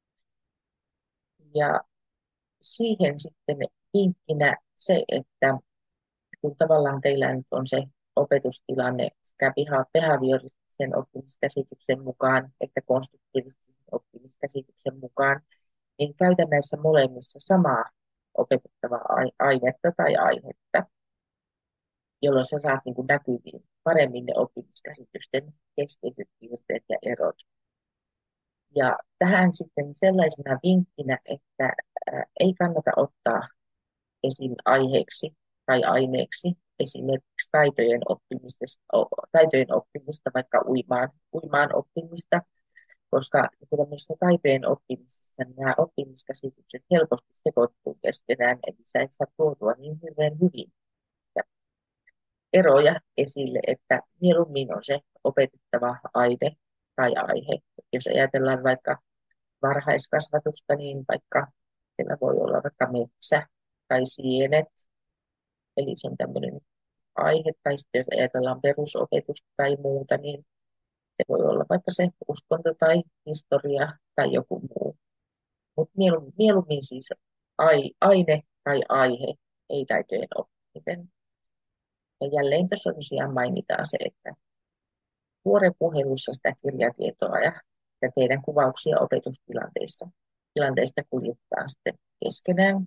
Ja siihen sitten vinkkinä se, että kun tavallaan teillä nyt on se opetustilanne sekä behavioristisen oppimiskäsityksen mukaan että konstruktiivisen oppimiskäsityksen mukaan, niin käytä näissä molemmissa samaa opetettavaa ainetta tai aihetta, jolloin sä saat niin kuin näkyviin paremmin ne oppimiskäsitysten keskeiset piirteet ja erot. Ja tähän sitten sellaisena vinkkinä, että ää, ei kannata ottaa esiin aiheeksi tai aineeksi esimerkiksi taitojen oppimista, taitojen oppimista vaikka uimaan, uimaan oppimista, koska tämmöisessä taitojen oppimisessa nämä oppimiskäsitykset helposti sekoittuu keskenään, eli sä et saa tuotua niin hirveän hyvin ja eroja esille, että mieluummin on se opetettava aine tai aihe. Jos ajatellaan vaikka varhaiskasvatusta, niin vaikka siellä voi olla vaikka metsä tai sienet, eli se on tämmöinen aihe, tai sitten jos ajatellaan perusopetusta tai muuta, niin se voi olla vaikka se uskonto tai historia tai joku muu. Mutta mieluummin, mieluummin siis ai, aine tai aihe, ei taitojen oppiminen. Ja jälleen tuossa tosiaan mainitaan se, että vuoropuhelussa sitä kirjatietoa ja, ja teidän kuvauksia opetustilanteissa tilanteista kuljetetaan sitten keskenään.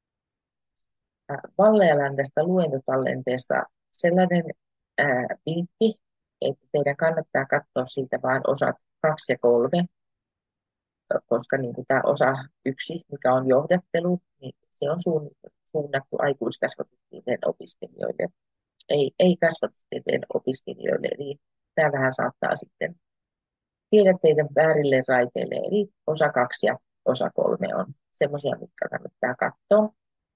Vallealan tästä luentotallenteesta sellainen ää, vinkki, että teidän kannattaa katsoa siitä vain osat kaksi ja kolme, koska niin kuin tämä osa yksi, mikä on johdattelu, niin se on suunnattu aikuiskasvatustieteen opiskelijoille, ei, ei kasvatustieteen opiskelijoille. Eli tämä vähän saattaa sitten viedä teidän väärille raiteille, eli osa kaksi ja osa kolme on semmoisia, mitkä kannattaa katsoa.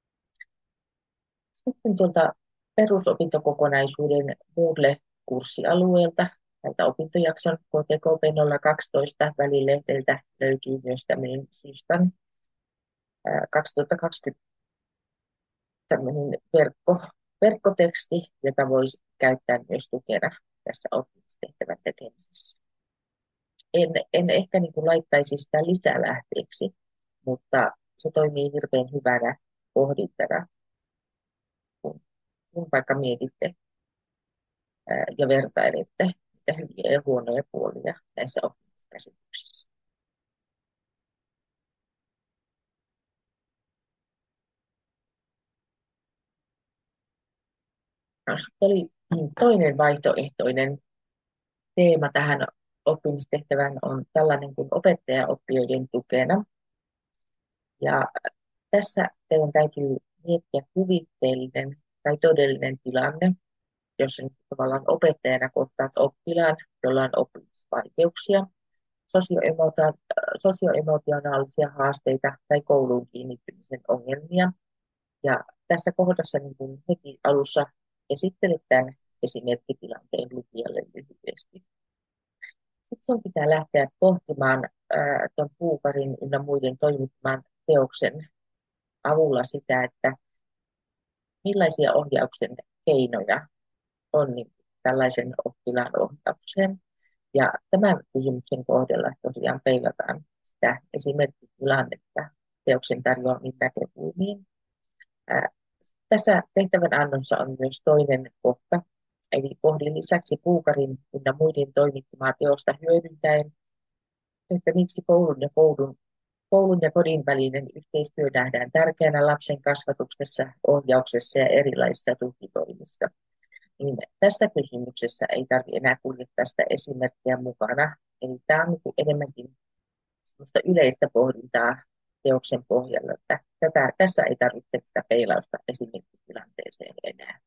Sitten tuolta perusopintokokonaisuuden Moodle-kurssialueelta, tältä opintojakson K T K P nolla kaksitoista välilehdeltä löytyy myös tämmöinen Systan kaksituhattakaksikymmentä tämmöinen verkko, verkkoteksti, jota voisi käyttää myös tukena tässä oppimistehtävän tekemisessä. En, en ehkä niin kuin laittaisi sitä lisälähteeksi, mutta se toimii hirveän hyvänä pohdintana, kun, kun vaikka mietitte ää, ja vertailette niitä hyviä ja huonoja puolia näissä oppimiskäsityksissä. No, sitten oli toinen vaihtoehtoinen teema tähän oppimistehtävään on tällainen kuin opettaja-oppijoiden tukena. Ja tässä teidän täytyy miettiä kuvitteellinen tai todellinen tilanne, jossa nyt tavallaan opettajana kohtaat oppilaan, jolla on oppimisvaikeuksia, sosioemota- sosioemotionaalisia haasteita tai kouluun kiinnittymisen ongelmia. Ja tässä kohdassa niin kuin heti alussa esittelet tämän esimerkkitilanteen lukijalle lyhyesti. Sitten sinun pitää lähteä pohtimaan tuon Puukarin ynnä muiden toimittaman teoksen avulla sitä, että millaisia ohjauksen keinoja on niin tällaisen oppilaan ohjaukseen. Ja tämän kysymyksen kohdalla tosiaan peilataan sitä esimerkkitilannetta teoksen tarjoamiin näkökulmiin. Ää, Tässä tehtävän annossa on myös toinen kohta, eli pohdin lisäksi Puukarin ynnä muiden toimittamaa teosta hyödyntäen, että miksi koulun ja koulun, koulun ja kodin välinen yhteistyö nähdään tärkeänä lapsen kasvatuksessa, ohjauksessa ja erilaisissa tukitoimissa. Niin tässä kysymyksessä ei tarvitse enää kuljettaa sitä esimerkkiä mukana. Eli tämä on niin enemmänkin yleistä pohdintaa teoksen pohjalla, että tätä, tässä ei tarvitse sitä peilausta esimerkkitilanteeseen enää.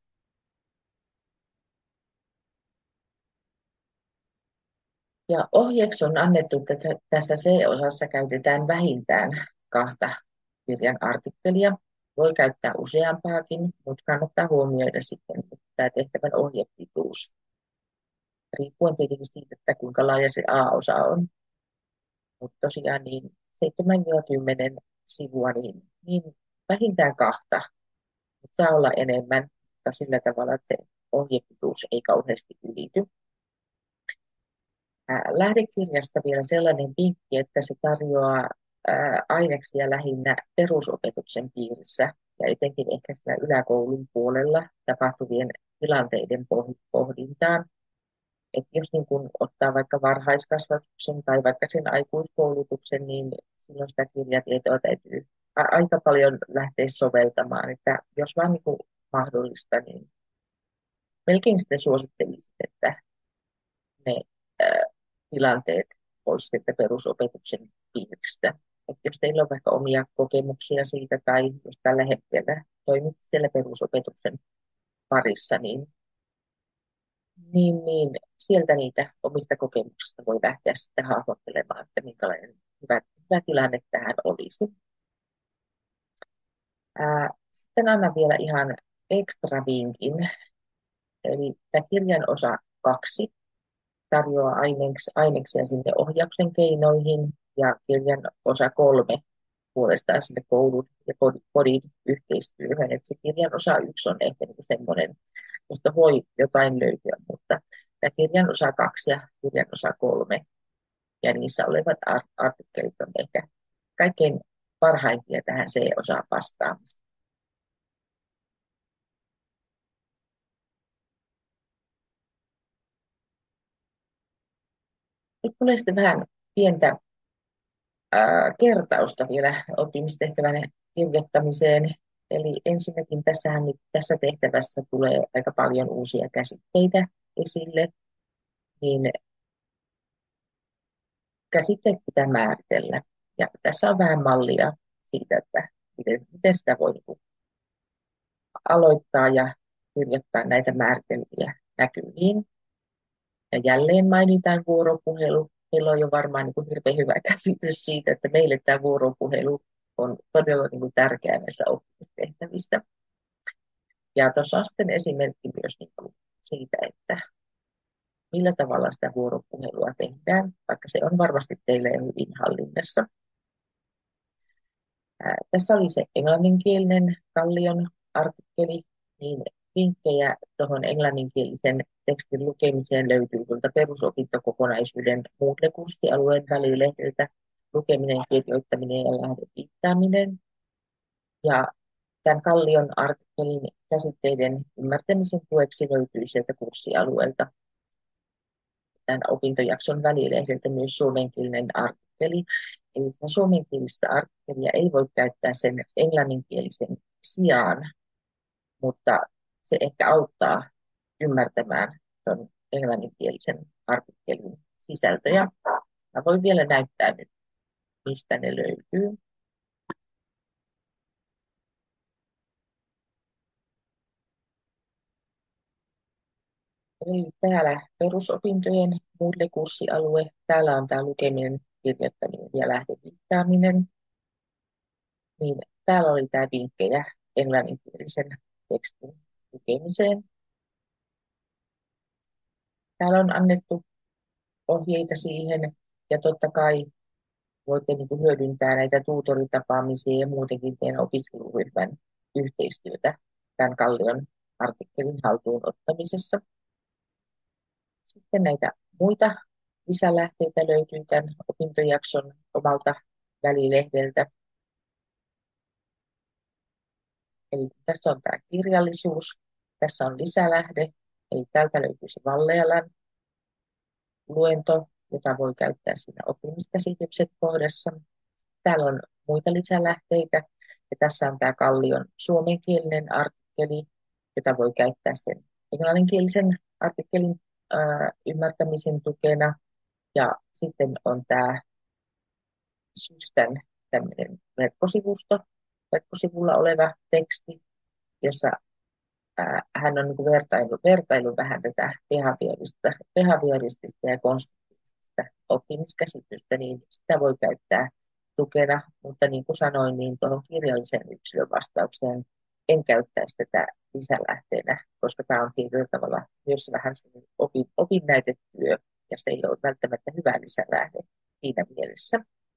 Ja ohjeeksi on annettu, että tässä C-osassa käytetään vähintään kahta kirjan artikkelia. Voi käyttää useampaakin, mutta kannattaa huomioida sitten että tämä tehtävän ohjepituus. Riippuen tietenkin siitä, että kuinka laaja se A-osa on. Mutta tosiaan niin seitsemästä kymmeneen sivua, niin, niin vähintään kahta. Mutta saa olla enemmän, mutta sillä tavalla, että se ohjepituus ei kauheasti ylity. Lähdekirjasta vielä sellainen vinkki, että se tarjoaa aineksia lähinnä perusopetuksen piirissä ja etenkin ehkä siellä yläkoulun puolella tapahtuvien tilanteiden pohdintaan. Että jos niin kun ottaa vaikka varhaiskasvatuksen tai vaikka sen aikuiskoulutuksen, niin silloin sitä kirjatietoa täytyy aika paljon lähteä soveltamaan. Että jos vaan niin mahdollista, niin melkein sitten suosittelisin, että ne ää, tilanteet pois sieltä perusopetuksen piiristä. Et jos teillä on vaikka omia kokemuksia siitä tai jos tällä hetkellä toimit siellä perusopetuksen parissa, niin, niin, niin sieltä niitä omista kokemuksista voi lähteä sitten hahmottelemaan, että minkälainen hyvä, hyvä tilanne tähän olisi. Ää, sitten annan vielä ihan ekstra vinkin, eli tämä kirjan osa kaksi tarjoaa aineks, aineksia sinne ohjauksen keinoihin ja kirjan osa kolme puolestaan sinne koulun ja kodin yhteistyöhön. Et se kirjan osa yksi on ehkä niin semmoinen, josta voi jotain löytyä, mutta tämä kirjan osa kaksi ja kirjan osa kolme ja niissä olevat artikkelit on ehkä kaikkein parhaimpia tähän C-osaan vastaamiseen. Nyt tulee sitten vähän pientä ää, kertausta vielä oppimistehtävän kirjoittamiseen. Eli ensinnäkin tässähän nyt, tässä tehtävässä tulee aika paljon uusia käsitteitä esille, niin käsitteet pitää määritellä. Ja tässä on vähän mallia siitä, että miten, miten sitä voi niin aloittaa ja kirjoittaa näitä määritelmiä näkyviin. Ja jälleen mainitaan vuoropuhelu. Meillä on jo varmaan niin kuin hirveän hyvä käsitys siitä, että meille tämä vuoropuhelu on todella niin kuin tärkeää näissä oppimistehtävissä. Ja tuossa on sitten esimerkki myös niin kuin siitä, että millä tavalla sitä vuoropuhelua tehdään, vaikka se on varmasti teille jo hyvin hallinnassa. Ää, tässä oli se englanninkielinen Kallion artikkeli, niin vinkkejä tuohon englanninkielisen tekstin lukemiseen löytyy tuolta perusopintokokonaisuuden Moodle-kurssialueen välilehdeltä lukeminen, kirjoittaminen ja lähdeviittaaminen. Ja tämän Kallion artikkelin käsitteiden ymmärtämisen tueksi löytyy sieltä kurssialueelta tämän opintojakson välilehdeltä myös suomenkielinen artikkeli. Eli suomenkielistä artikkelia ei voi käyttää sen englanninkielisen sijaan, mutta se ehkä auttaa ymmärtämään tuon englanninkielisen artikkelin sisältöjä. Mä voin vielä näyttää nyt, mistä ne löytyy. Eli täällä perusopintojen muille kurssialue. Täällä on tämä lukeminen, kirjoittaminen ja lähdeviittaaminen. Niin täällä oli tämä vinkkejä englanninkielisen tekstin lukemiseen. Täällä on annettu ohjeita siihen ja totta kai voitte niin kuin hyödyntää näitä tuutoritapaamisia ja muutenkin teidän opiskeluryhmän yhteistyötä tämän Kallion artikkelin haltuun ottamisessa. Sitten näitä muita lisälähteitä löytyy tämän opintojakson omalta välilehdeltä. Eli tässä on tämä kirjallisuus, tässä on lisälähde, eli täältä löytyy se Vallealan luento, jota voi käyttää siinä oppimiskäsitykset kohdassa. Täällä on muita lisälähteitä, ja tässä on tämä Kallion suomenkielinen artikkeli, jota voi käyttää sen englanninkielisen artikkelin ää, ymmärtämisen tukena. Ja sitten on tämä Systän tämmöinen verkkosivusto, verkkosivulla oleva teksti, jossa ää, hän on niin kuin vertailu, vertailu vähän tätä behaviorista, behavioristista ja konstruktiivista oppimiskäsitystä, niin sitä voi käyttää tukena, mutta niin kuin sanoin, niin tuohon kirjalliseen yksilön vastaukseen en käyttäisi tätä lisälähteenä, koska tämä on tietyllä tavalla myös vähän opin, opinnäytetyö, ja se ei ole välttämättä hyvä lisälähde siinä mielessä.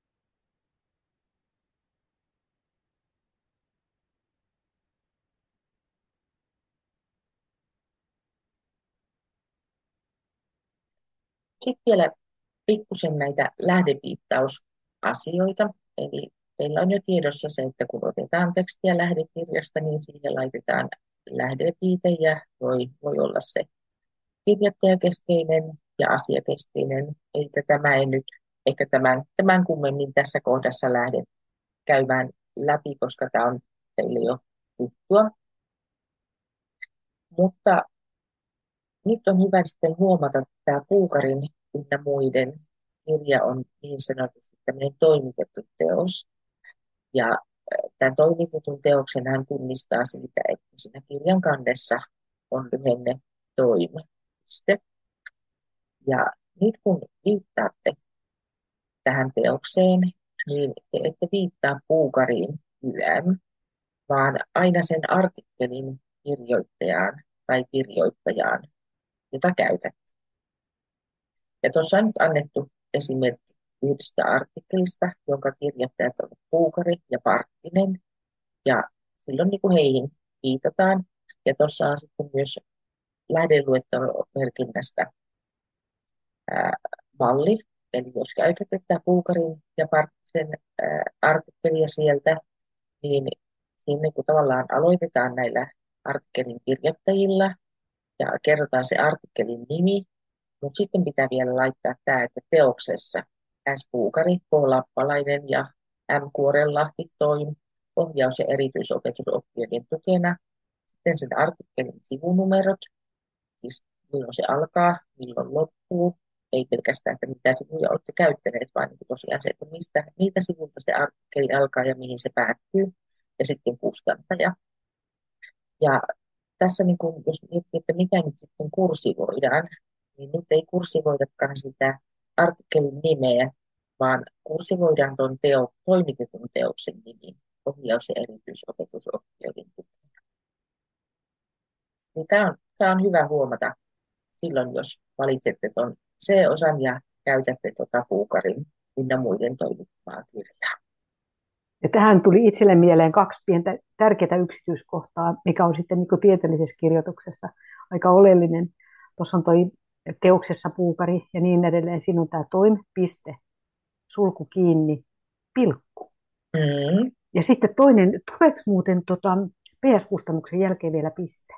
Sitten vielä pikkusen näitä lähdeviittausasioita. Eli teillä on jo tiedossa se, että kun otetaan tekstiä lähdekirjasta, niin siihen laitetaan lähdeviite ja voi, voi olla se kirjoittajakeskeinen ja asiakeskeinen. Eli tämä ei nyt ehkä tämän, tämän kummemmin tässä kohdassa lähde käymään läpi, koska tämä on teille jo tuttua. Mutta nyt on hyvä sitten huomata, että tämä Puukarin ynnä muiden kirja on niin sanotusti tämmöinen toimitettu teos. Ja tämän toimitetun teoksen hän tunnistaa siitä, että siinä kirjan kannessa on lyhenne toime. Ja nyt kun viittaatte tähän teokseen, niin te ette viittaa Puukariin yön, vaan aina sen artikkelin kirjoittajaan tai kirjoittajaan, jota käytät. Ja tuossa on nyt annettu esimerkki yhdestä artikkelista, jonka kirjoittajat ovat Puukari ja Parkkinen, ja silloin niin kuin heihin viitataan. Ja tuossa on sitten myös lähdeluettelo-merkinnästä ää, malli, eli jos käytät tätä Puukarin ja Parkkisen ää, artikkelia sieltä, niin sinne kun tavallaan aloitetaan näillä artikkelin kirjoittajilla ja kerrotaan se artikkelin nimi, mutta sitten pitää vielä laittaa tämä, että teoksessa S. Puukari, K. Lappalainen ja M. Kuorenlahti toim ohjaus- ja erityisopetusoppijoiden tukena. Sitten sen artikkelin sivunumerot, siis milloin se alkaa, milloin loppuu. Ei pelkästään, että mitä sivuja olette käyttäneet, vaan niin tosiaan se, että mistä, miltä sivulta se artikkeli alkaa ja mihin se päättyy. Ja sitten kustantaja. Ja tässä, niin kun, jos miettii, että mitä nyt sitten kursivoidaan, niin nyt ei kursivoidakaan sitä artikkelin nimeä, vaan kursivoidaan tuon teo, toimitetun teoksen nimi, ohjaus- ja erityisopetusoppijoiden tukena. Niin tämä on, tämä on hyvä huomata silloin, jos valitsette tuon C-osan ja käytätte tuota Puukarin ynnä muiden toimittamaa kirjaa. Ja tähän tuli itselle mieleen kaksi pientä tärkeää yksityiskohtaa, mikä on sitten niin tieteellisessä kirjoituksessa aika oleellinen. Tuossa on toi teoksessa Puukari ja niin edelleen. Siinä on tämä toim, piste, sulku kiinni, pilkku. Mm. Ja sitten toinen, tuleeko muuten tota, P S-kustannuksen jälkeen vielä piste?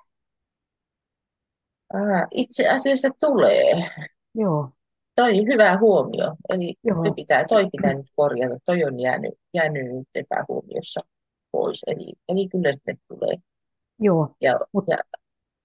Ah, itse asiassa tulee. Joo. Toi hyvä huomio. Eli Joo. pitää, toi pitää nyt korjata. Toi on jäänyt, jäänyt nyt epähuomiossa pois. Eli, eli kyllä sitten tulee. Joo. Ja, Mut, ja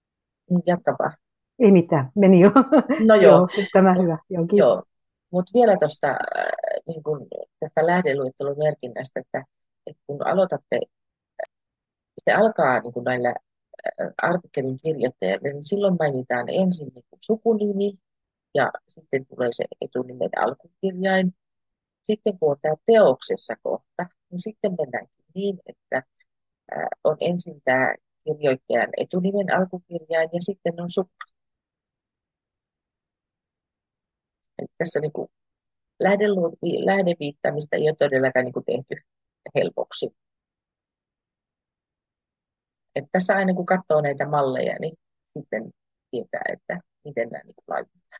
Jatka vaan. Ei mitään, meni jo. No joo, Joo, tämä mutta hyvä. Joo, kiitos. joo, mut vielä tuosta äh, niin kun, tästä lähdeluettelomerkinnästä, että, että kun aloitatte, se alkaa niin kun näillä äh, artikkelin kirjoittajille, niin silloin mainitaan ensin niin kun sukunimi ja sitten tulee se etunimen alkukirjain. Sitten kun on tämä teoksessa kohta, niin sitten mennäänkin niin, että äh, on ensin tämä kirjoittajan etunimen alkukirjain ja sitten on suku. Eli tässä niin kuin lähdeluo- lähdeviittaamista ei ole todellakaan niin kuin tehty helpoksi. Että tässä aina kun katsoo näitä malleja, niin sitten tietää, että miten nämä niin laitetaan.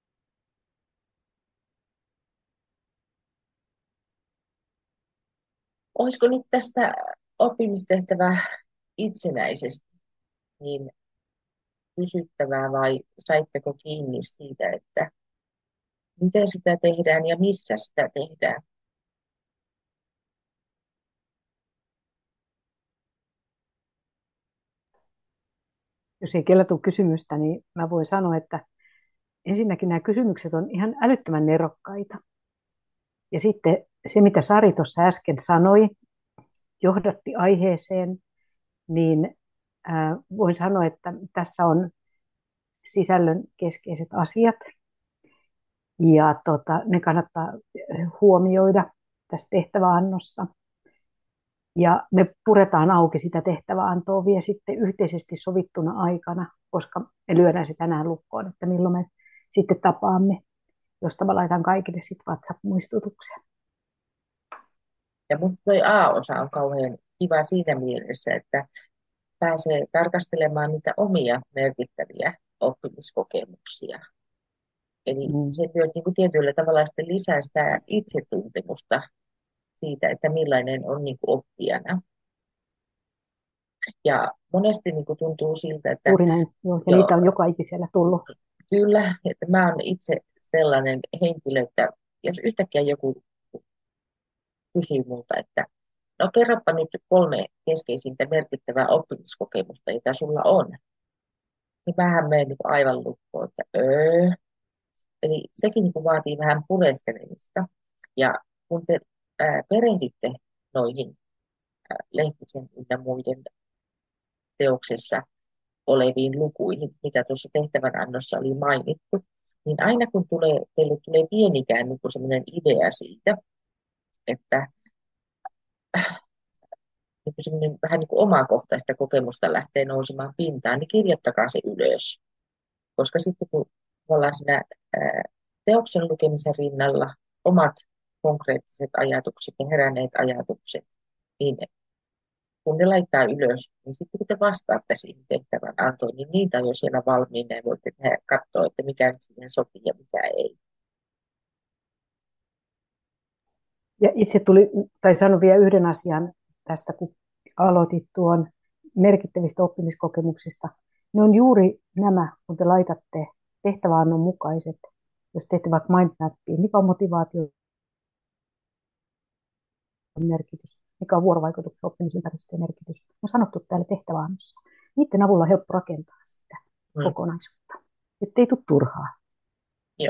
Olisiko nyt tästä oppimistehtävä itsenäisesti niin kysyttävää vai saitteko kiinni siitä, että miten sitä tehdään ja missä sitä tehdään? Jos ei kellä tule kysymystä, niin mä voin sanoa, että ensinnäkin nämä kysymykset on ihan älyttömän nerokkaita. Ja sitten se, mitä Sari tuossa äsken sanoi, johdatti aiheeseen, niin äh, voin sanoa, että tässä on sisällön keskeiset asiat. Ja tota, ne kannattaa huomioida tässä tehtäväannossa. Ja me puretaan auki sitä tehtäväantoa vielä sitten yhteisesti sovittuna aikana, koska me lyödään se tänään lukkoon, että milloin me sitten tapaamme, josta mä laitan kaikille sitten WhatsApp-muistutuksen. Ja mun toi A-osa on kauhean kiva siinä mielessä, että pääsee tarkastelemaan niitä omia merkittäviä oppimiskokemuksia. Eli Mm. se myös niin kuin tietyllä tavalla sitten lisää sitä itsetuntemusta siitä, että millainen on niin kuin oppijana. Ja monesti niin kuin tuntuu siltä, että Juuri näin, joo. Ja joo, niitä on joka ikisellä tullut. kyllä, että mä oon itse sellainen henkilö, että jos yhtäkkiä joku kysyy multa, että no kerropa nyt kolme keskeisintä merkittävää oppimiskokemusta, jota sulla on, niin mähän menen niin kuin aivan lukkoon, että öö. Eli sekin niin kuin vaatii vähän pureskelemista. Ja kun te ää, perehdytte noihin ää, Lehtisen ja muiden teoksessa oleviin lukuihin, mitä tuossa tehtävänannossa oli mainittu, niin aina kun tulee, teille tulee pienikään niin kuin sellainen idea siitä, että äh, niin kuin semmoinen vähän niin kuin omakohtaista kokemusta lähtee nousemaan pintaan, niin kirjoittakaa se ylös. Koska sitten kun ollaan siinä ää, teoksen lukemisen rinnalla omat konkreettiset ajatukset ja heränneet ajatukset, niin kun ne laittaa ylös, niin sitten kun te vastaatte siihen tehtävän antoon, niin niitä on jo siellä valmiina ja voitte tehdä, katsoa, että mikä nyt siihen sopii ja mikä ei. Ja itse tuli, tai sanon vielä yhden asian tästä, kun aloitit tuon merkittävistä oppimiskokemuksista. Ne on juuri nämä, kun te laitatte tehtäväannon mukaiset, jos teette vaikka mindmappia, mikä on motivaatio merkitys, mikä on vuorovaikutuksen oppimisympäristöjen merkitys. On sanottu täällä tehtäväannossa. Niiden avulla on helppo rakentaa sitä Mm, kokonaisuutta, ettei tule turhaa. joo.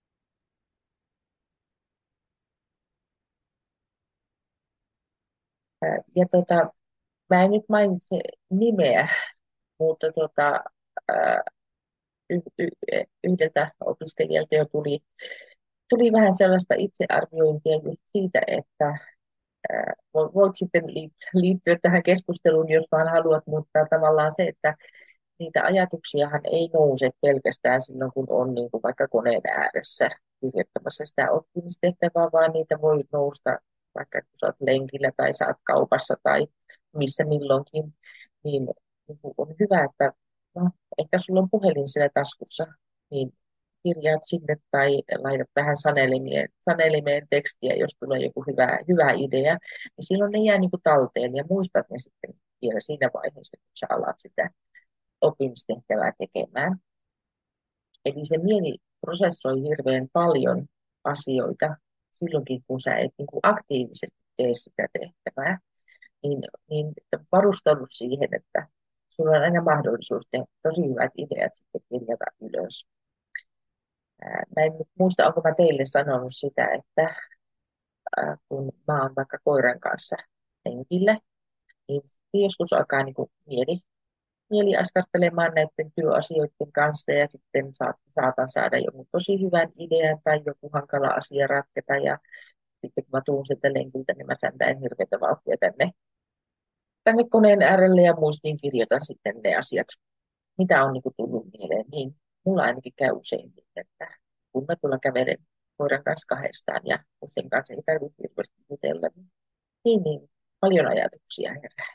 Ää, Ja tota, mä en nyt mainitse nimeä, mutta tota, ää, y- y- yhdeltä opiskelijalta jo tuli, tuli vähän sellaista itsearviointia just siitä, että ää, vo- voit sitten liit- liittyä tähän keskusteluun, jos vaan haluat, mutta tavallaan se, että niitä ajatuksiahan ei nouse pelkästään silloin, kun on niin kuin vaikka koneen ääressä kirjoittamassa sitä oppimistehtävää, vaan niitä voi nousta vaikka kun sä oot lenkillä tai sä oot kaupassa tai missä milloinkin, niin, niin kuin on hyvä, että no, ehkä sulla on puhelin siellä taskussa, niin kirjaat sinne tai laitat vähän sanelimeen, sanelimeen tekstiä, jos tulee joku hyvä, hyvä idea, niin silloin ne jää niin kuin talteen ja muistat ne sitten vielä siinä vaiheessa, kun sä alat sitä oppimistehtävää tekemään. Eli se mieli prosessoi hirveän paljon asioita silloinkin, kun sä et niin kuin aktiivisesti tee sitä tehtävää, niin, niin varustaudu siihen, että sulla on aina mahdollisuus tehdä tosi hyvät ideat sitten kirjata ylös. Ää, Mä en nyt muista, onko mä teille sanonut sitä, että ää, kun mä oon vaikka koiran kanssa lenkillä, niin sitten joskus alkaa niin kuin mieli, mieli askartelemaan näiden työasioiden kanssa ja sitten saat, saatan saada joku tosi hyvän idean tai joku hankala asia ratketa ja sitten kun mä tuun sieltä lenkiltä, niin mä säntään hirveätä vauhtia tänne, tänne koneen äärelle ja muistiin kirjoitan sitten ne asiat, mitä on niin kuin tullut mieleen. Niin mulla ainakin käy usein niin, että kun mä tuolla kävelen koiran kanssa kahdestaan ja musten kanssa ei tarvitse hirveästi jutella, niin, niin, niin paljon ajatuksia herää.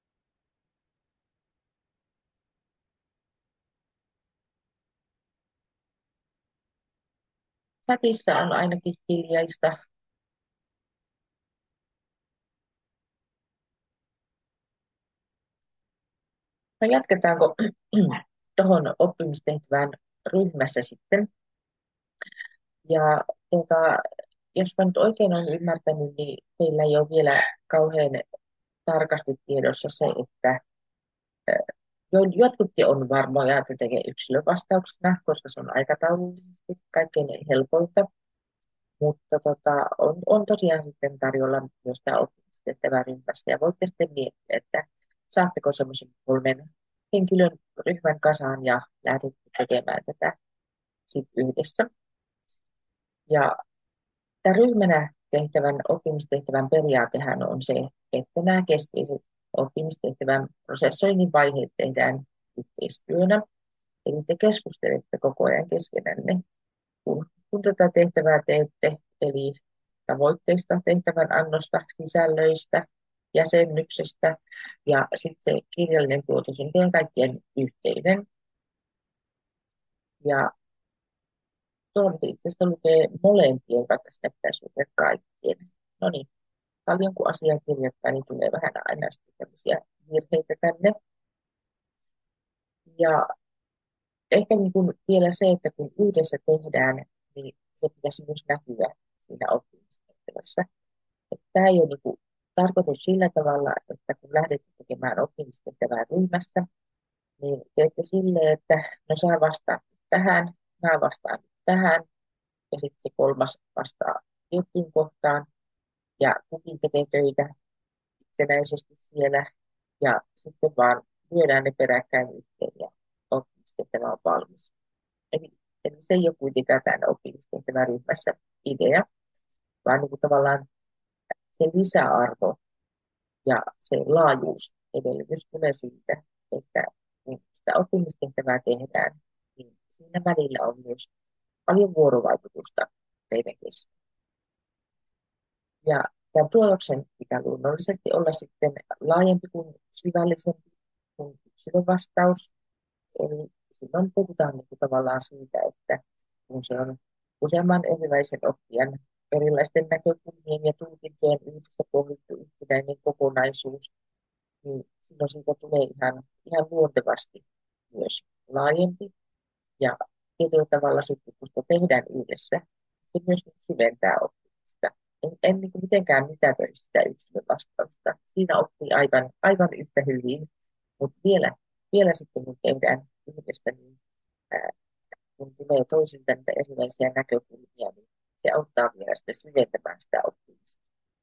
Säkissä on ainakin hiljaista. No jatketaanko tuohon oppimistehtävään ryhmässä sitten. Ja tota, jos mä nyt oikein olen ymmärtänyt, niin teillä ei ole vielä kauhean tarkasti tiedossa se, että jo, jotkutkin on varmoja, että tekee yksilövastauksena, koska se on aikataulullisesti kaikkein helpointa. Mutta tota, on, on tosiaan sitten tarjolla myös tämä oppimistehtävä ryhmässä. Ja voitte sitten miettiä, että saatteko semmoisen kolmen henkilön ryhmän kasaan ja lähdette tekemään tätä sitten yhdessä. Ja tämä ryhmänä tehtävän oppimistehtävän periaatehan on se, että nämä keskeiset oppimistehtävän prosessoinnin vaiheet tehdään yhteistyönä. Eli te keskustelette koko ajan keskenänne, kun, kun tätä tehtävää teette, eli tavoitteista, tehtävän annosta, sisällöistä, jäsennyksestä ja sitten se kirjallinen tuotos on teidän kaikkien yhteinen. Ja tuolla itse asiassa lukee molempien, vaikka sitä pitäisi lukea kaikkien. No niin, paljon kun asiaa kirjoittaa, niin tulee vähän aina sitten tämmöisiä virheitä tänne. Ja ehkä niin kuin vielä se, että kun yhdessä tehdään, niin se pitäisi myös näkyä siinä oppimistehtävässä. Että tämä ei ole niin kuin tarkoitus sillä tavalla, että kun lähdette tekemään oppimistehtävää ryhmässä, niin teette silleen, että no sä vastaat tähän, mä vastaan tähän, ja sitten se kolmas vastaa tiettyyn kohtaan, ja kukin tekee töitä itsenäisesti siellä, ja sitten vaan lyödään ne peräkkäin yhteen, ja oppimistehtävä on valmis. Eli, eli se ei ole kuitenkaan tämän oppimistehtäväryhmässä idea, vaan niin kuin tavallaan se lisäarvo ja se laajuus edellytys tulee siitä, että kun sitä oppimistehtävää tehdään, niin siinä välillä on myös paljon vuorovaikutusta teidän kesken. Ja tämän tuotoksen pitää luonnollisesti olla sitten laajempi kuin syvällisempi kuin yksilövastaus. Eli silloin puhutaan niin kuin tavallaan siitä, että kun se on useamman erilaisen oppijan erilaisten näkökulmien ja tulkintojen yhdessä pohdittu yhtenäinen kokonaisuus, niin silloin siitä tulee ihan, ihan luontevasti myös laajempi. Ja tietyllä tavalla sitten, kun sitä tehdään yhdessä, se myös syventää oppimista. En, en niin kuin mitenkään mitätöi sitä yksilövastausta. Siinä oppii aivan, aivan yhtä hyvin, mutta vielä, vielä sitten kun tehdään yhdessä, niin ää, kun tulee toisilta niitä erilaisia näkökulmia, niin se auttaa vielä sitä syventämään sitä oppimista.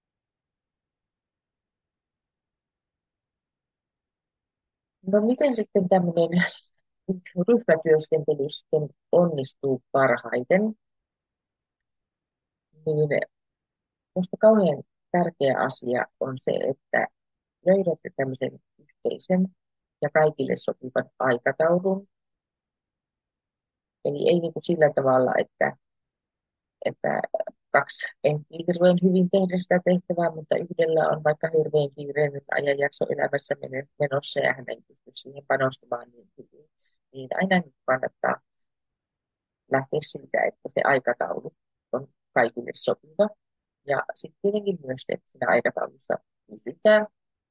No miten sitten tämmöinen ryhmätyöskentely sitten onnistuu parhaiten, niin minusta kauhean tärkeä asia on se, että löydätte tämmöisen yhteisen ja kaikille sopivan aikataulun. Eli ei niin kuin sillä tavalla, että, että kaksi ehtii hirveän hyvin tehdä sitä tehtävää, mutta yhdellä on vaikka hirveän kiireinen ajanjakso elämässä menossa ja hän ei pysty siihen panostamaan niin hyvin. Niin aina nyt kannattaa lähteä siitä, että se aikataulu on kaikille sopiva. Ja sitten tietenkin myös, että siinä aikataulussa pysytään.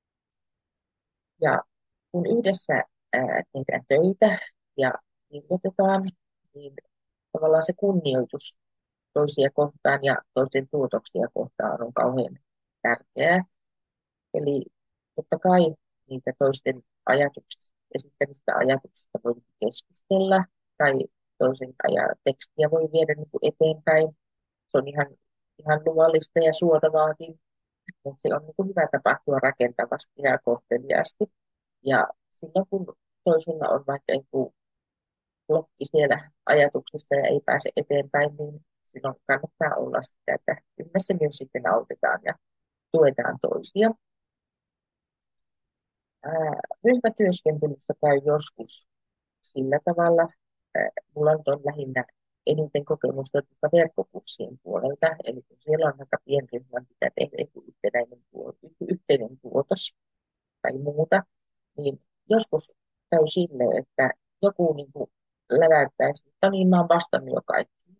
Ja kun yhdessä ää, tehdään töitä ja kirjoitetaan, niin tavallaan se kunnioitus toisia kohtaan ja toisten tuotoksia kohtaan on kauhean tärkeää. Eli totta kai niitä toisten ajatuksia esittämistä ajatuksista voi keskustella tai toisen ajan tekstiä voi viedä niin kuin eteenpäin. Se on ihan, ihan luvallista ja suotavaakin, mutta se on niin kuin hyvä tapahtua rakentavasti ja kohteliaasti. Ja silloin kun toisella on vaikka joku blokki siellä ajatuksissa ja ei pääse eteenpäin, niin silloin kannattaa olla sitä, että yhdessä myös sitten autetaan ja tuetaan toisia. Ää, ryhmätyöskentelyssä käy joskus sillä tavalla. Ää, mulla nyt on lähinnä eniten kokemusta tuolta verkkokurssien puolelta, eli kun siellä on aika pieni ryhmä, mitä tehdä joku yhtenäinen tuo, yhteinen tuotos tai muuta, niin joskus käy sille, että joku niin kuin läväyttäisi, että no niin, mä oon vastannut jo kaikki.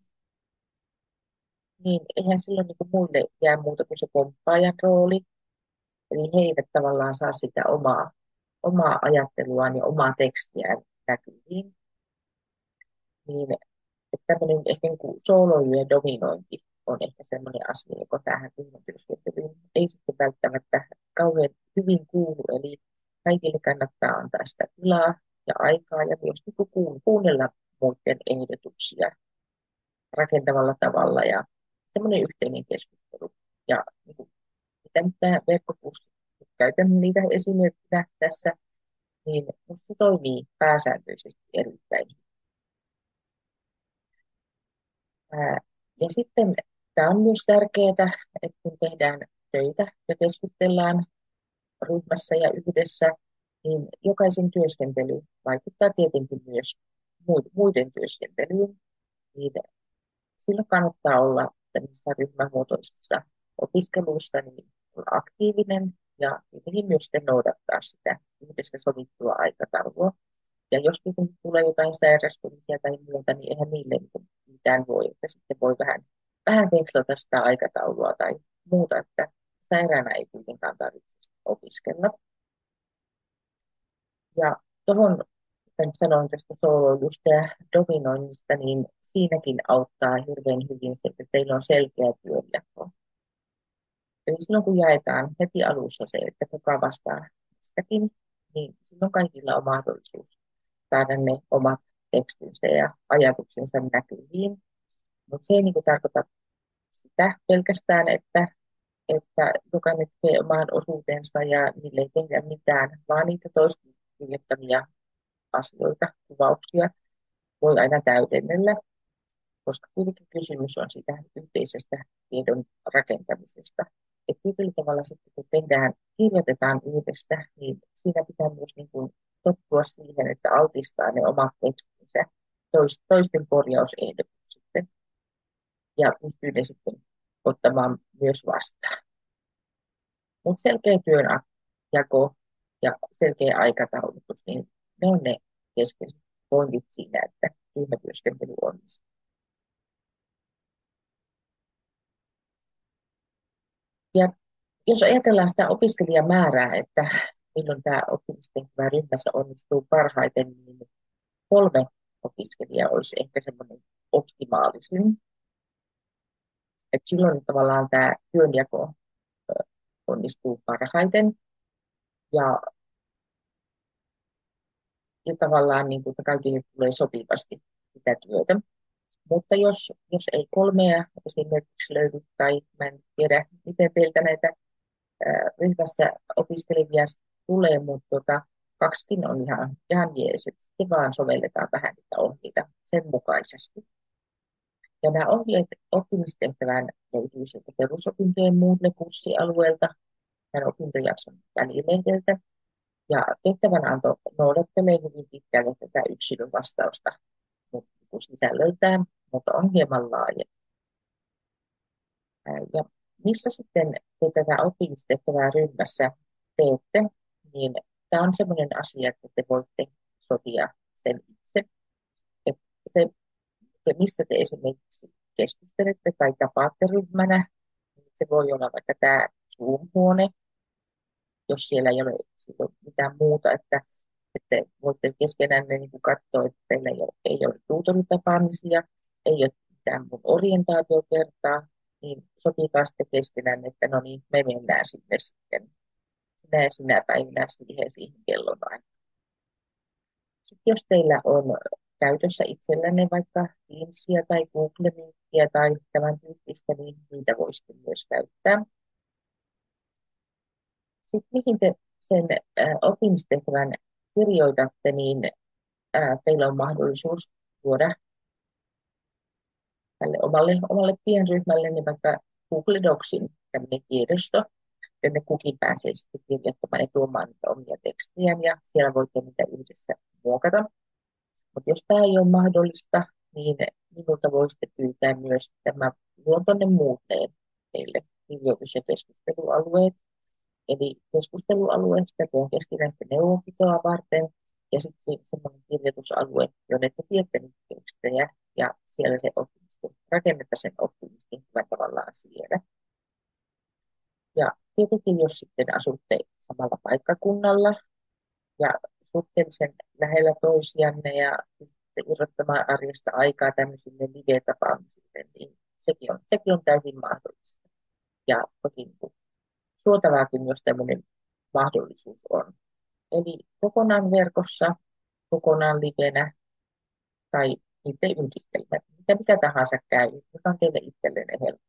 Niin eihän silloin niin kuin muille jää muuta kuin se komppaajan rooli, eli he eivät tavallaan saa sitä omaa, omaa ajatteluaan ja omaa tekstiään näkyviin. Niin että tämmöinen ehkä niin kuin sooloilujen dominointi on ehkä semmoinen asia, joka tähän ryhmätyöskentelyyn ei sitten välttämättä kauhean hyvin kuulu. Eli kaikille kannattaa antaa sitä tilaa ja aikaa ja myös niin kuin kuunnella muiden ehdotuksia rakentavalla tavalla ja semmoinen yhteinen keskustelu. Ja niin kuin, mitä nyt tämä verkkokurssi, käytän niitä esimerkkinä tässä, niin musta se toimii pääsääntöisesti erittäin. Ää, Ja sitten tämä on myös tärkeää, että kun tehdään töitä ja keskustellaan ryhmässä ja yhdessä, niin jokaisen työskentely vaikuttaa tietenkin myös muiden työskentelyyn. Niin silloin kannattaa olla tämmöisissä ryhmämuotoisissa opiskeluissa niin olla aktiivinen ja jotenkin myös sitten noudattaa sitä yhdessä sovittua aikataulua. Ja jos niin tulee jotain sairastumisia tai muuta, niin eihän niille niin mitään voi, että sitten voi vähän, vähän vekslata sitä aikataulua tai muuta, että sairaana ei kuitenkaan tarvitse opiskella. Ja tuohon, kuten sanoin tästä sooloilusta ja dominoinnista, niin siinäkin auttaa hirveän hyvin se, että teillä on selkeä työnjako. Eli silloin kun jaetaan heti alussa se, että kuka vastaa mistäkin, niin silloin kaikilla on mahdollisuus saada ne omat tekstinsä ja ajatuksensa näkyviin. Mutta se ei niinku tarkoita sitä pelkästään, että, että jokainen tekee oman osuutensa ja niille ei tehdä mitään, vaan niitä toisten kirjoittamia asioita, kuvauksia voi aina täydennellä, koska kuitenkin kysymys on siitä yhteisestä tiedon rakentamisesta. Että tietyllä tavalla sitten, kun tehdään, kirjoitetaan yhdessä, niin siinä pitää myös niin kuin tottua siihen, että altistaa ne omat tekstinsä toisten korjausehdotuksille ja pystyy ne sitten ottamaan myös vastaan. Mutta selkeä työnjako ja selkeä aikataulutus, niin ne on ne keskeiset pointit siinä, että ryhmätyöskentely onnistuu. Ja jos ajatellaan sitä opiskelijamäärää, että milloin tämä oppimistehtävä ryhmässä onnistuu parhaiten, niin kolme opiskelijaa olisi ehkä semmoinen optimaalisin. Et silloin tavallaan tämä työnjako onnistuu parhaiten ja, ja tavallaan niin kuin kaikille tulee sopivasti sitä työtä. Mutta jos, jos ei kolmea esimerkiksi löydy, tai mä en tiedä, miten teiltä näitä ää, ryhmässä opiskelevia tulee, mutta tota, kaksikin on ihan, ihan jees, että sitten vaan sovelletaan vähän niitä ohjeita sen mukaisesti. Ja nämä ohjeet oppimistehtävään löytyy sieltä perusopintojen muille kurssialueelta, tämän opintojakson välilehdeltä. Ja tehtävänanto noudattelee hyvin pitkälle tätä yksilön vastausta sisällöltään, mutta on hieman laaja. Ja missä sitten te tätä oppimistehtävää ryhmässä teette, niin tämä on sellainen asia, että te voitte sopia sen itse. Että se, se, missä te esimerkiksi keskustelette tai tapaatte ryhmänä, niin se voi olla vaikka tämä Zoom-huone, jos siellä ei ole mitään muuta, että, että voitte keskenään niin kuin katsoa, että teillä ei ole, ei ole tuutoritapaamisia, ei ole mitään mun orientaatiokertaa, niin sopikaa sitten keskenään, että no niin, me mennään sinne sitten sinä ja sinä päivänä siihen, siihen kellonaikaan. Jos teillä on käytössä itsellänne vaikka Teamsia tai Google Meetia tai tämän tyyppistä, niin niitä voisitte myös käyttää. Sitten mihin te sen äh, oppimistehtävän kirjoitatte, niin äh, teillä on mahdollisuus tuoda tälle omalle, omalle pienryhmälle niin vaikka Google Docsin tämmöinen tiedosto, jonne kukin pääsee sitten kirjoittamaan ja tuomaan niitä omia tekstejään ja siellä voitte niitä yhdessä muokata. Mutta jos tämä ei ole mahdollista, niin minulta voisitte pyytää myös tämä luontoinen muutteen teille kirjoitus- ja keskustelualueet. Eli keskustelualueesta teen keskinäistä neuvonpitoa varten ja sitten semmoinen kirjoitusalue, jonne te tiedätte niitä tekstejä ja siellä se oppimista, rakennetaan sen oppimista hyvä tavallaan siellä. Ja tietenkin jos sitten asutte samalla paikkakunnalla ja suhteellisen lähellä toisianne ja pystytte irrottamaan arjesta aikaa tämmöisille live-tapaamisille, niin sekin on, sekin on täysin mahdollista. Ja toki niin suotavaakin, jos tämmöinen mahdollisuus on. Eli kokonaan verkossa, kokonaan livenä tai niiden yhdistelmä, mikä, mikä tahansa käy, mikä on teille itsellenne helppo.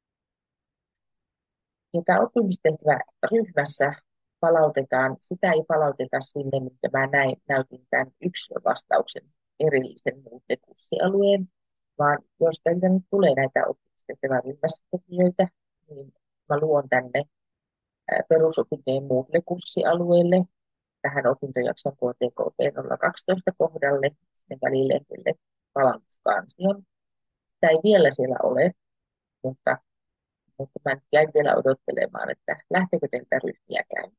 Ja tämä oppimistehtävä ryhmässä palautetaan, sitä ei palauteta sinne, mitä mä näin, näytin tämän yksilövastauksen erillisen muuttekurssialueen, vaan jos teiltä nyt tulee näitä oppimistehtävän ryhmässä tekijöitä, niin mä luon tänne perusopintojen muuttekurssialueelle tähän opintojakson K T K P nolla kaksitoista kohdalle sinne välilehdelle valmennuskansion. Sitä ei vielä siellä ole, mutta, mutta mä jäin vielä odottelemaan, että lähteekö teiltä ryhmiä käymään.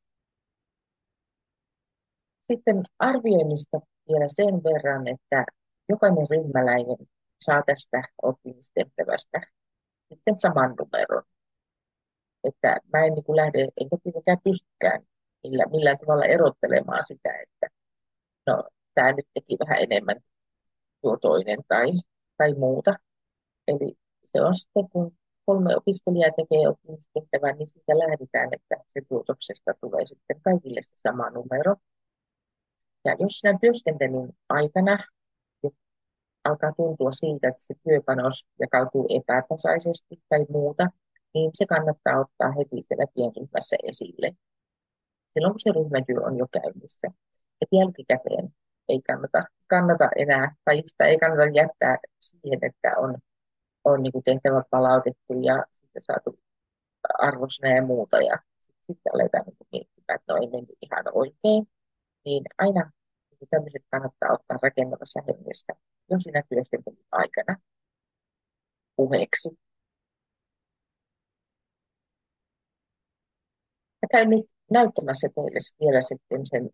Sitten arvioinnista vielä sen verran, että jokainen ryhmäläinen saa tästä oppimistehtävästä sitten saman numeron. Että mä en niin kuin lähde, enkä tietenkään pystykään millä, millään tavalla erottelemaan sitä, että no, tämä nyt teki vähän enemmän tuo toinen tai, tai muuta. Eli se on sitten, kun kolme opiskelijaa tekee oppimistehtävän, niin siitä lähdetään, että se tuotoksesta tulee sitten kaikille se sama numero. Ja jos siinä työskentelyn aikana alkaa tuntua siltä, että se työpanos jakautuu epätasaisesti tai muuta, niin se kannattaa ottaa heti siellä pienryhmässä esille. Silloin kun se ryhmätyö on jo käynnissä. Että jälkikäteen ei kannata, kannata enää, tai sitä ei kannata jättää siihen, että on, on niin kuin tehtävä palautettu ja sitten saatu arvosana ja muuta. Ja sitten, sitten aletaan niin kuin miettimään, että no ei mennyt ihan oikein. Niin aina niin tämmöiset kannattaa ottaa rakentavassa hengessä jo siinä työskentelyn aikana puheeksi. Mä käyn nyt näyttämässä teille vielä sitten sen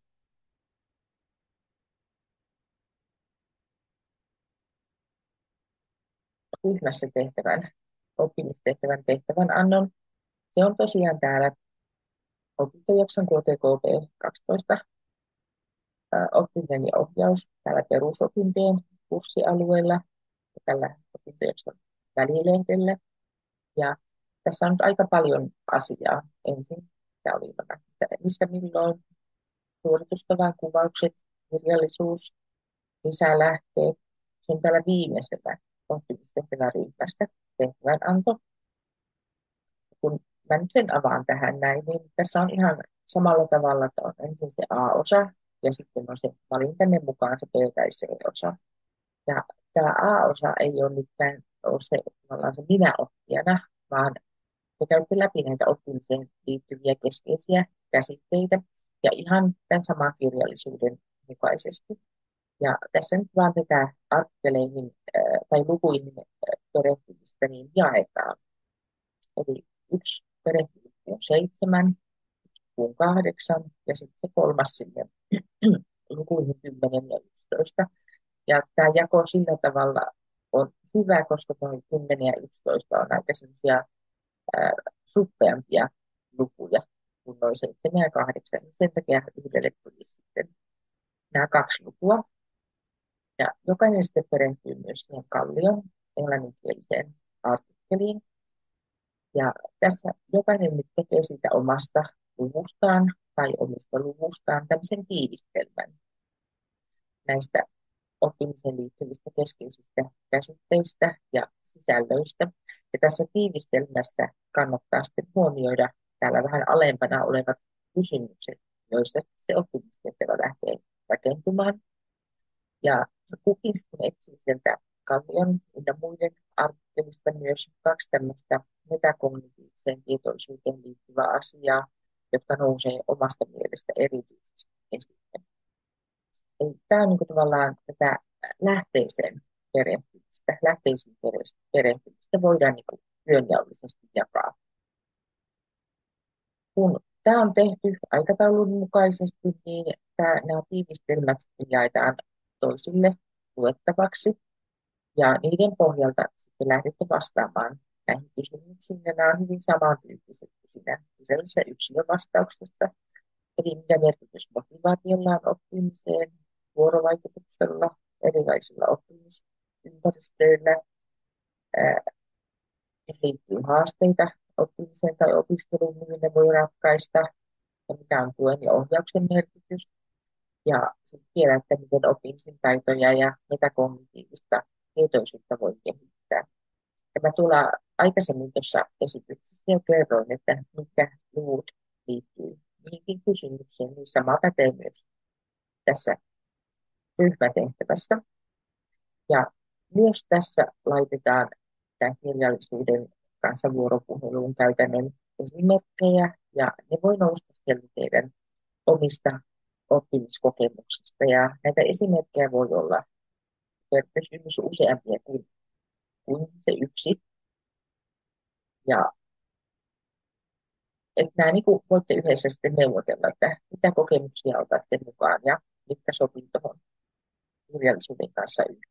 ryhmässä tehtävän, oppimistehtävän tehtävän annon. Se on tosiaan täällä opintojakson K T K P kaksitoista oppiminen ja ohjaus täällä perusopintojen kurssialueella ja tällä opintojakson välilehdellä. Ja tässä on nyt aika paljon asiaa. Ensin tämä oli nämä, mistä milloin, suoritustavan kuvaukset, kirjallisuus, lisälähteet. Se on täällä viimeisellä oppimistehtävän ryhmästä tehtävänanto. Kun mä nyt sen avaan tähän näin, niin tässä on ihan samalla tavalla, että on ensin se A-osa ja sitten on se valintanne mukaan se B- tai C-osa. Ja tämä A-osa ei ole nytkään ole se, tavallaan se minä-oppijana, vaan te käytte läpi näitä oppimiseen liittyviä keskeisiä käsitteitä ja ihan tämän saman kirjallisuuden mukaisesti. Ja tässä nyt vaan tätä artikkeleihin äh, tai lukuihin äh, perehtymistä niin jaetaan. Eli yksi perehtyy lukuun seitsemän, yksi lukuun kahdeksan ja sitten se kolmas sinne lukuihin kymmenen ja yksitoista. Ja tämä jako sillä tavalla on hyvä, koska noin kymmenen ja yksitoista on aika sellaisia ää, suppeampia lukuja kuin noin seitsemän ja kahdeksan. Sen takia yhdelle tuli sitten nämä kaksi lukua. Ja jokainen sitten perehtyy myös siihen Kallion englanninkieliseen artikkeliin. Ja tässä jokainen nyt tekee siitä omasta luvustaan tai omista luvustaan tämmöisen tiivistelmän. näistä oppimiseen liittyvistä keskeisistä käsitteistä ja sisällöistä. Ja tässä tiivistelmässä kannattaa sitten huomioida täällä vähän alempana olevat kysymykset, joissa se oppimistehtävä lähtee rakentumaan. Ja kukin sitten etsii sieltä Kallion ynnä muiden artikkelista myös kaksi tämmöistä metakognitiiviseen tietoisuuteen liittyvää asiaa, jotka nousee omasta mielestä erityisesti esille. Eli tämä on niin kuin tavallaan tätä lähteeseen perehtymistä, lähteisiin perehtymistä voidaan niin kuin työnjaollisesti jakaa. Kun tämä on tehty aikataulun mukaisesti, niin tämä, nämä tiivistelmät jaetaan toisille luettavaksi, ja niiden pohjalta sitten lähdette vastaamaan näihin kysymyksiin, ja nämä on hyvin samantyyppiset kuin siinä sisäisessä yksilövastauksessa. Eli mikä merkitys motivaatiolla on oppimiseen, vuorovaikutuksella, erilaisilla oppimisympäristöillä, jos liittyy haasteita oppimiseen tai opiskeluun, niin ne voi ratkaista, ja mikä on tuen ja ohjauksen merkitys, ja sitten vielä, että miten oppimisen taitoja ja metakognitiivista tietoisuutta voi kehittää. Ja mä tuolla aikaisemmin tuossa esityksessä jo kerroin, että mitkä luvut liittyy mihinkin kysymykseen, niin sama pätee myös tässä ryhmätehtävässä. Ja myös tässä laitetaan tämän kirjallisuuden kanssa vuoropuheluun käytännön esimerkkejä, ja ne voi nousta sieltä teidän omista oppimiskokemuksista. Ja näitä esimerkkejä voi olla per kysymys useampia kuin, kuin se yksi. Ja että nämä niin kuin voitte yhdessä sitten neuvotella, että mitä kokemuksia otatte mukaan ja mitkä sopii tuohon kirjallisuuden kanssa yhteen.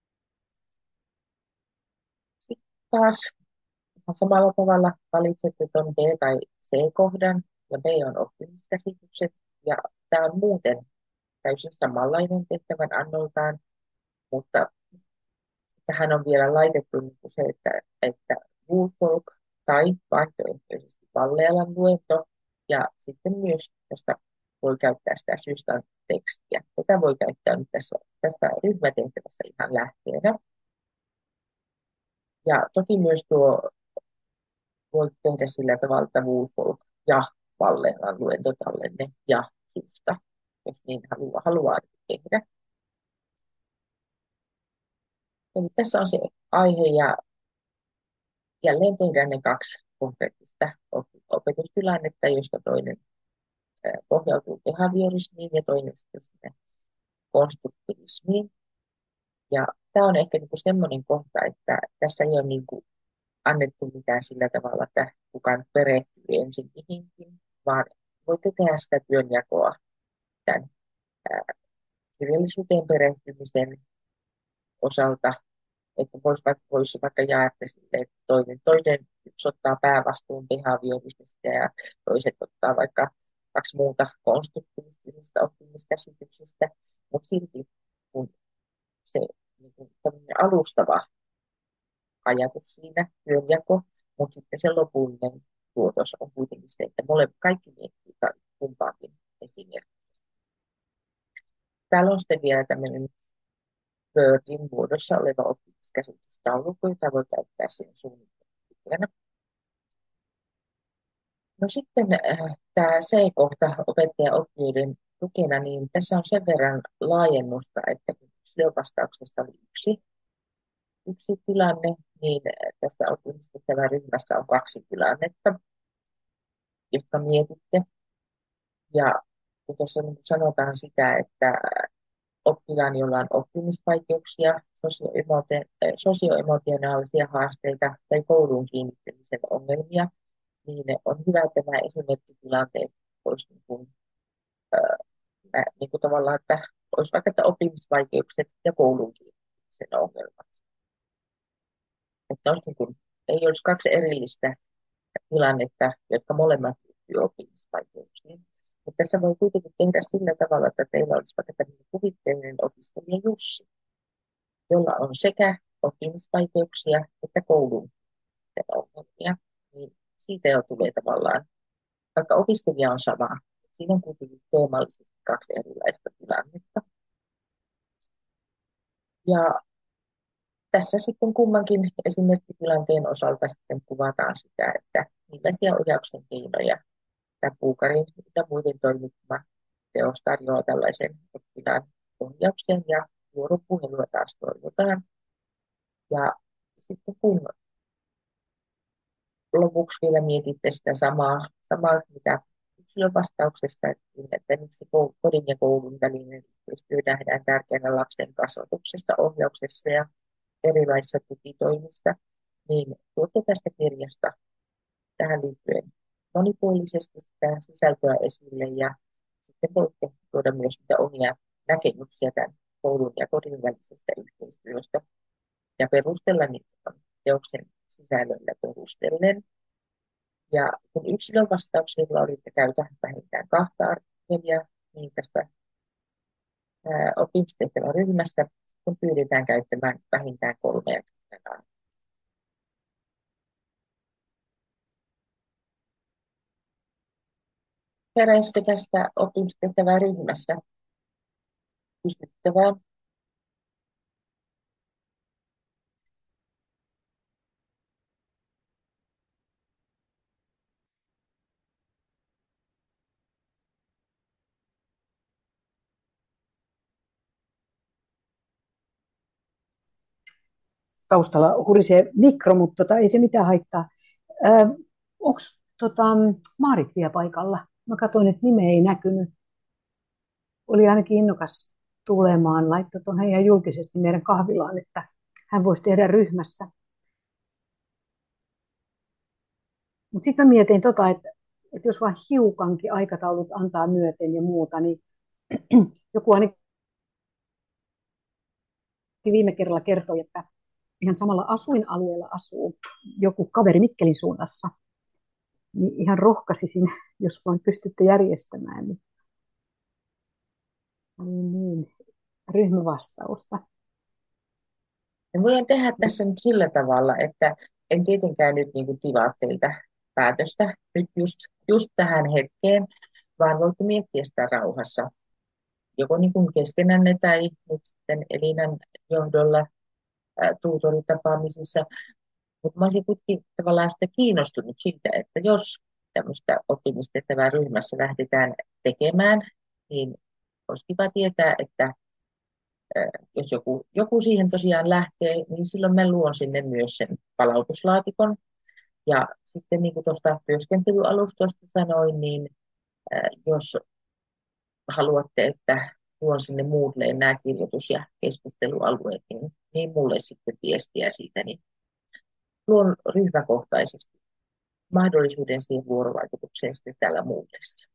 Sitten taas ihan samalla tavalla valitsette tuon B- tai C-kohdan, ja B on oppimiskäsitykset, ja tämä on muuten täysin samanlainen tehtävän annoltaan, mutta tähän on vielä laitettu niin kuin se, että, että Woolfolk tai vaihtoehtoisesti Vallealan luento, ja sitten myös tässä voi käyttää sitä syystan-tekstiä. Tätä voi käyttää nyt tässä, tässä ryhmätehtävässä ihan lähteenä. Ja toki myös tuo voi tehdä sillä tavalla, että Woolfolk ja Vallealan luentotallenne ja systa, jos niin haluaa, haluaa tehdä. Eli tässä on se aihe, ja jälleen tehdään ne kaksi konkreettista opetustilannetta, josta toinen pohjautuu behaviorismiin ja toinen sitten sinne konstruktivismiin. Ja tämä on ehkä niinku semmoinen kohta, että tässä ei ole niinku annettu mitään sillä tavalla, että kukaan perehtyy ensin mihinkin, vaan voitte tehdä sitä työnjakoa tämän ää, kirjallisuuteen perehtymisen osalta, että voisi vaikka, voisi vaikka jaaa sille, että toinen, toinen yksi ottaa päävastuun behaviorismista ja toiset ottaa vaikka kaksi muuta konstruktivistisista oppimiskäsityksistä, mutta silti kun se niin kuin alustava ajatus siinä, työnjako, mutta sitten se lopullinen tuotos on kuitenkin se, että molemmat kaikki miettii kumpaakin esimerkkiä. Täällä on sitten vielä tämmöinen Wordin muodossa oleva oppimiskäsitystaulukko, jota voi käyttää siinä suunnitteluna. No sitten äh, tämä C-kohta opettaja-oppijoiden tukena, niin tässä on sen verran laajennusta, että kun yksilövastauksessa oli yksi, yksi tilanne, niin tässä oppimistehtävän ryhmässä on kaksi tilannetta, jotka mietitte. Ja kun tuossa sanotaan sitä, että oppilaan, jolla on oppimisvaikeuksia, sosioemotionaalisia haasteita tai kouluun kiinnittymisen ongelmia, niin on hyvä, että nämä esimerkkitilanteet olisi niin kuin, äh, niin kuin tavallaan, että olisi vaikka että oppimisvaikeukset ja kouluun kiinnittymisen ongelmat. Että olisi niin kuin, ei olisi kaksi erillistä tilannetta, jotka molemmat liittyvät oppimisvaikeuksiin. Mutta tässä voi kuitenkin tehdä sillä tavalla, että teillä olisi vaikka tämmöinen kuvitteellinen opiskelija Jussi, jolla on sekä oppimisvaikeuksia että koulun ongelmia. Niin siitä jo tulee tavallaan, vaikka opiskelija on sama, siinä on kuitenkin teemallisesti kaksi erilaista tilannetta. Ja tässä sitten kummankin esimerkkitilanteen osalta sitten kuvataan sitä, että millaisia ohjauksen keinoja tämä puukarin ja muiden toimittama teos tarjoaa tällaisen oppilaan ohjauksen ja vuoropuhelua taas toivotaan. Ja sitten kun lopuksi vielä mietitte sitä samaa, samaa mitä yksilön vastauksesta, että, että miksi kodin ja koulun välinen yhteistyö nähdään tärkeänä lapsen kasvatuksessa, ohjauksessa ja erilaisissa tukitoimissa, niin tuotte tästä kirjasta tähän liittyen monipuolisesti sitä sisältöä esille ja sitten voitte tuoda myös niitä omia näkemyksiä tämän koulun ja kodin välisestä yhteistyöstä ja perustella niitä teoksen sisällöllä perustellen. Ja kun yksilön vastauksilla olitte käytä vähintään kahta artikkelia, niin tässä oppimistehtävän ryhmässä kun pyydetään käyttämään vähintään kolmea kertaa. Heräisikö tästä oppimistehtävän ryhmässä kysyttävää? Taustalla hurisee mikro, mutta tota, ei se mitään haittaa. Onko tota, Maarit vielä paikalla? Mä katsoin, että nimeä ei näkynyt. Oli ainakin innokas tulemaan, laittoi tuonne ihan julkisesti meidän kahvilaan, että hän voisi tehdä ryhmässä. Mutta sitten mä mietin, tota, että, että jos vain hiukankin aikataulut antaa myöten ja muuta, niin joku ainakin viime kerralla kertoi, että ihan samalla asuinalueella asuu joku kaveri Mikkelin suunnassa. Niin ihan rohkaisisin, jos vain pystytte järjestämään, niin, niin, niin ryhmävastausta. Me voidaan tehdä tässä nyt sillä tavalla, että en tietenkään nyt niin kuin tivaa teiltä päätöstä nyt just, just tähän hetkeen, vaan voitte miettiä sitä rauhassa, joko niin kuin keskenänne tai nyt sitten Elinan johdolla ää, tuutoritapaamisissa. Mutta mä olisin kuitenkin tavallaan sitä kiinnostunut siitä, että jos tämmöistä oppimistehtävää ryhmässä lähdetään tekemään, niin olisi kiva tietää, että jos joku, joku siihen tosiaan lähtee, niin silloin mä luon sinne myös sen palautuslaatikon. Ja sitten niin kuin tuosta työskentelyalustosta sanoin, niin jos haluatte, että luon sinne Moodleen nämä kirjoitus- ja keskustelualueet, niin, niin mulle sitten viestiä siitä, niin luon ryhmäkohtaisesti mahdollisuuden siihen vuorovaikutukseen sitten täällä Moodlessa.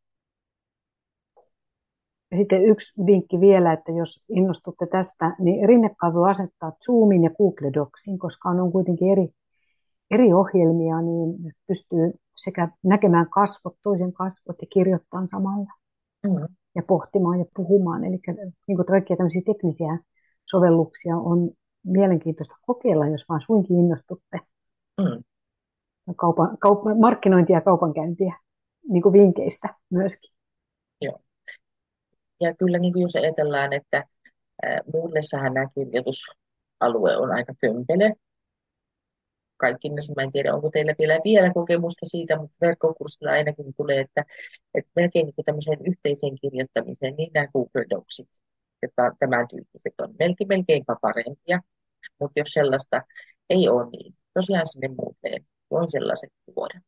Ja sitten yksi vinkki vielä, että jos innostutte tästä, niin rinnakkain voi asettaa Zoomin ja Google Docsin, koska on kuitenkin eri, eri ohjelmia, niin pystyy sekä näkemään kasvot, toisen kasvot ja kirjoittamaan samalla Mm. ja pohtimaan ja puhumaan. Eli niin kuin kaikkia tämmöisiä teknisiä sovelluksia on mielenkiintoista kokeilla, jos vaan suinkin innostutte. Mm. Kaupan, kaupan, markkinointia ja kaupankäyntiä, niin kuin vinkkeistä myöskin. Joo. Ja kyllä niin kuin jos ajatellaan, että Moodlessahan nämä kirjoitusalue on aika kömpelö. Kaikkinensa, mä en tiedä, onko teillä vielä, vielä kokemusta siitä, mutta verkkokurssilla ainakin tulee, että, että melkein niin kuin tämmöiseen yhteiseen kirjoittamiseen, niin nämä Google Docsit ja tämän tyyppiset on melkein, melkeinpä parempia. Mutta jos sellaista ei ole, niin tosiaan sinne Moodleen voin sellaiset tuoda.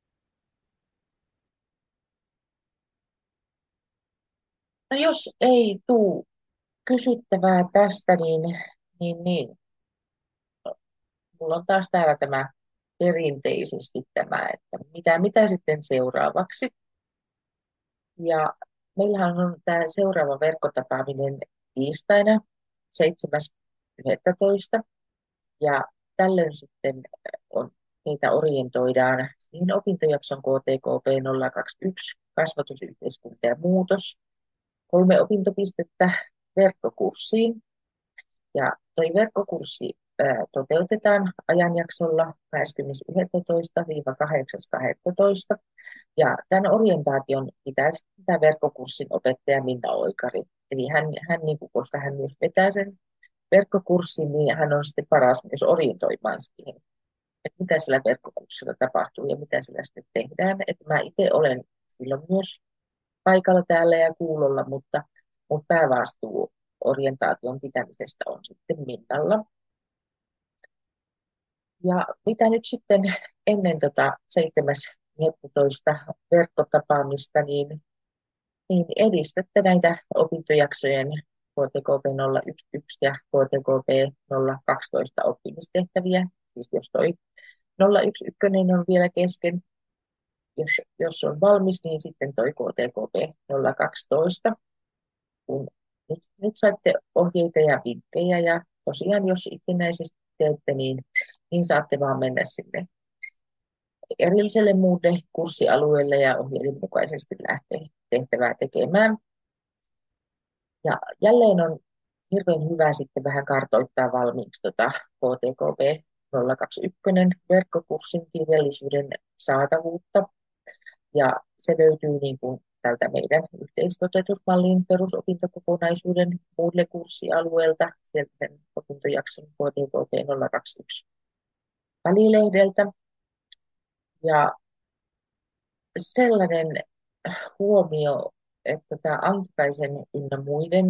No jos ei tule kysyttävää tästä, niin, niin, niin mulla on taas täällä tämä perinteisesti tämä, että mitä, mitä sitten seuraavaksi. Ja meillähän on tämä seuraava verkkotapaaminen tiistaina seitsemäs yhdestoista ja tällöin sitten on, heitä orientoidaan siihen opintojakson K T K P nolla kaksikymmentäyksi, kasvatusyhteiskunta ja muutos, kolme opintopistettä verkkokurssiin. Ja tuo verkkokurssi ää, toteutetaan ajanjaksolla kahdeskymmenes yhdestoista kahdeksas kahdestoista Ja tämän orientaation pitää sitten tämä verkkokurssin opettaja Minna Oikari. Eli hän, hän niin kuin, koska hän myös vetää sen verkkokurssi, niin hän on sitten paras myös orientoimaan siihen, että mitä sillä verkkokurssilla tapahtuu ja mitä sillä sitten tehdään. Että mä itse olen silloin myös paikalla täällä ja kuulolla, mutta mun päävastuu orientaation pitämisestä on sitten Minnalla. Ja mitä nyt sitten ennen tota seitsemäs heinäkuuta verkkotapaamista, niin, niin edistätte näitä opintojaksojen K T K P nolla yksi yksi ja K T K P nolla kaksitoista oppimistehtäviä. Siis jos toi nolla yksi yksi on vielä kesken, jos, jos on valmis, niin sitten toi K T K P nolla kaksitoista. Kun nyt, nyt saitte ohjeita ja vinkkejä ja tosiaan jos itsenäisesti teette, niin, niin saatte vaan mennä sinne erilliselle muulle kurssialueelle ja ohjeiden mukaisesti lähteä tehtävää tekemään. Ja jälleen on hirveän hyvä sitten vähän kartoittaa valmiiksi tota K T K P nolla kaksi yksi verkkokurssin kirjallisuuden saatavuutta. Ja se löytyy niin kuin tältä meidän yhteistoteutusmallin perusopintokokonaisuuden muulle kurssialueelta, sieltä sen opintojakson K T K P nolla kaksi yksi välilehdeltä. Ja sellainen huomio, että tämä Antikaisen ynnä muiden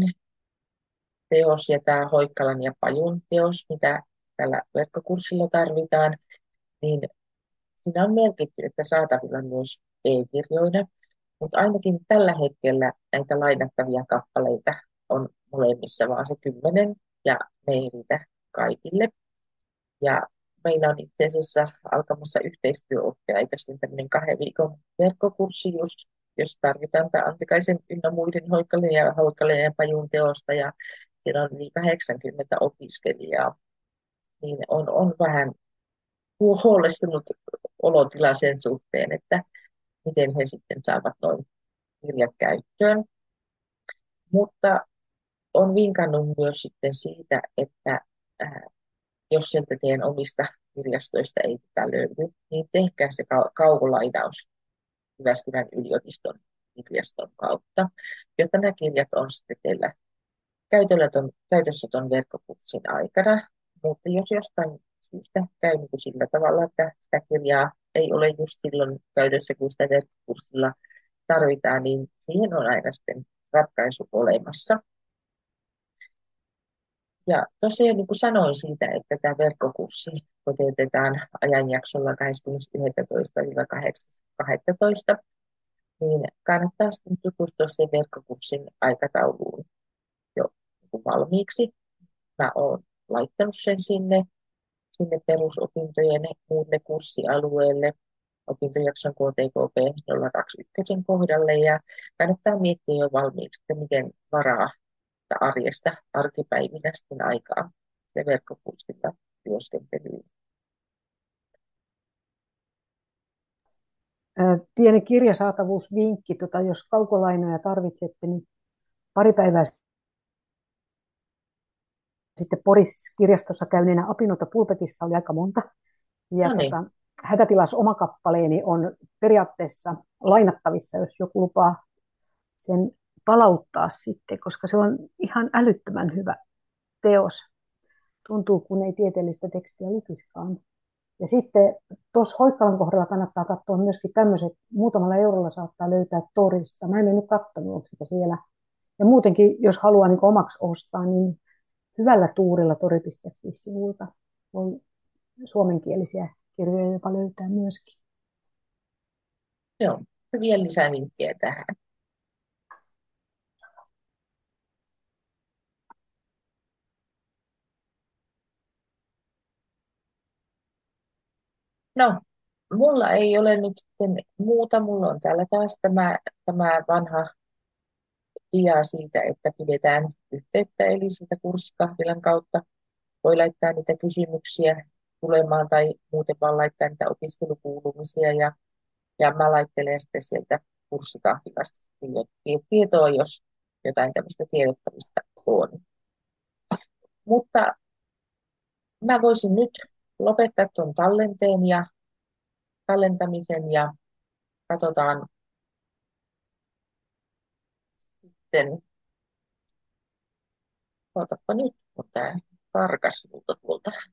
teos ja tämä Hoikkalan ja Pajun teos, mitä tällä verkkokurssilla tarvitaan, niin siinä on merkitty, että saatavilla myös e-kirjoina, mutta ainakin tällä hetkellä näitä lainattavia kappaleita on molemmissa vaan se kymmenen ja ne ei riitä kaikille. Ja meillä on itse asiassa alkamassa yhteistyöoppilaitosten tämmöinen kahden viikon verkkokurssi just, jos tarvitaan tämä Antikaisen ynnä muiden Hoikkalan ja Hoikkalan ja Pajun teosta ja siellä on yli kahdeksankymmentä opiskelijaa, niin on, on vähän huolestunut olotila sen suhteen, että miten he sitten saavat noin kirjat käyttöön. Mutta on vinkannut myös sitten siitä, että äh, jos sieltä teidän omista kirjastoista ei tätä löydy, niin tehkää se kaukolainaus Jyväskylän yliopiston kirjaston kautta, jotta nämä kirjat on sitten teillä käytöllä ton, käytössä tuon verkkokurssin aikana. Mutta jos jostain syystä käy niin kuin sillä tavalla, että sitä kirjaa ei ole just silloin käytössä, kun sitä verkkokurssilla tarvitaan, niin siihen on aina sitten ratkaisu olemassa. Ja tosiaan niin kuin sanoin siitä, että tämä verkkokurssi toteutetaan ajanjaksolla kahdeskymmenes yhdestoista kahdestoista, niin kannattaa sitten tutustua sen verkkokurssin aikatauluun jo niin kuin valmiiksi. Mä oon laittanut sen sinne, sinne perusopintojen muulle kurssialueelle, opintojakson K T K P nolla kaksi yksi kohdalle, ja kannattaa miettiä jo valmiiksi, että miten varaa arjesta arkipäivinä sitten aikaa ja verkkokurssilla työskentelyyn. Pieni kirjasaatavuusvinkki, tota, jos kaukolainoja tarvitsette, niin pari päivää sitten Poris-kirjastossa käyneenä Apinota Pulpetissa oli aika monta. Ja No niin, tota, hätätilas oma kappaleeni on periaatteessa lainattavissa, jos joku lupaa sen palauttaa sitten, koska se on ihan älyttömän hyvä teos. Tuntuu, kun ei tieteellistä tekstiä lukisikaan. Ja sitten tuossa Hoikkalan kohdalla kannattaa katsoa myöskin tämmöiset, muutamalla eurolla saattaa löytää torista. Mä en ole nyt katsonut sitä siellä. Ja muutenkin, jos haluaa niin omaksi ostaa, niin hyvällä tuurilla tori piste fi-sivulta voi suomenkielisiä kirjoja jopa löytää myöskin. joo, hyviä lisävinkkejä tähän. No, mulla ei ole nyt sitten muuta. Mulla on täällä taas tämä, tämä vanha dia siitä, että pidetään yhteyttä, eli sitä kurssikahvilan kautta voi laittaa niitä kysymyksiä tulemaan tai muuten vaan laittaa niitä opiskelukuulumisia ja, ja mä laittelen sitten sieltä kurssikahvilasta tietoa, jos jotain tämmöistä tiedottamista on. Mutta mä voisin nyt lopettaa tuon tallenteen ja tallentamisen ja katsotaan sitten, otapa nyt, kun tämä karkas minulta tuolta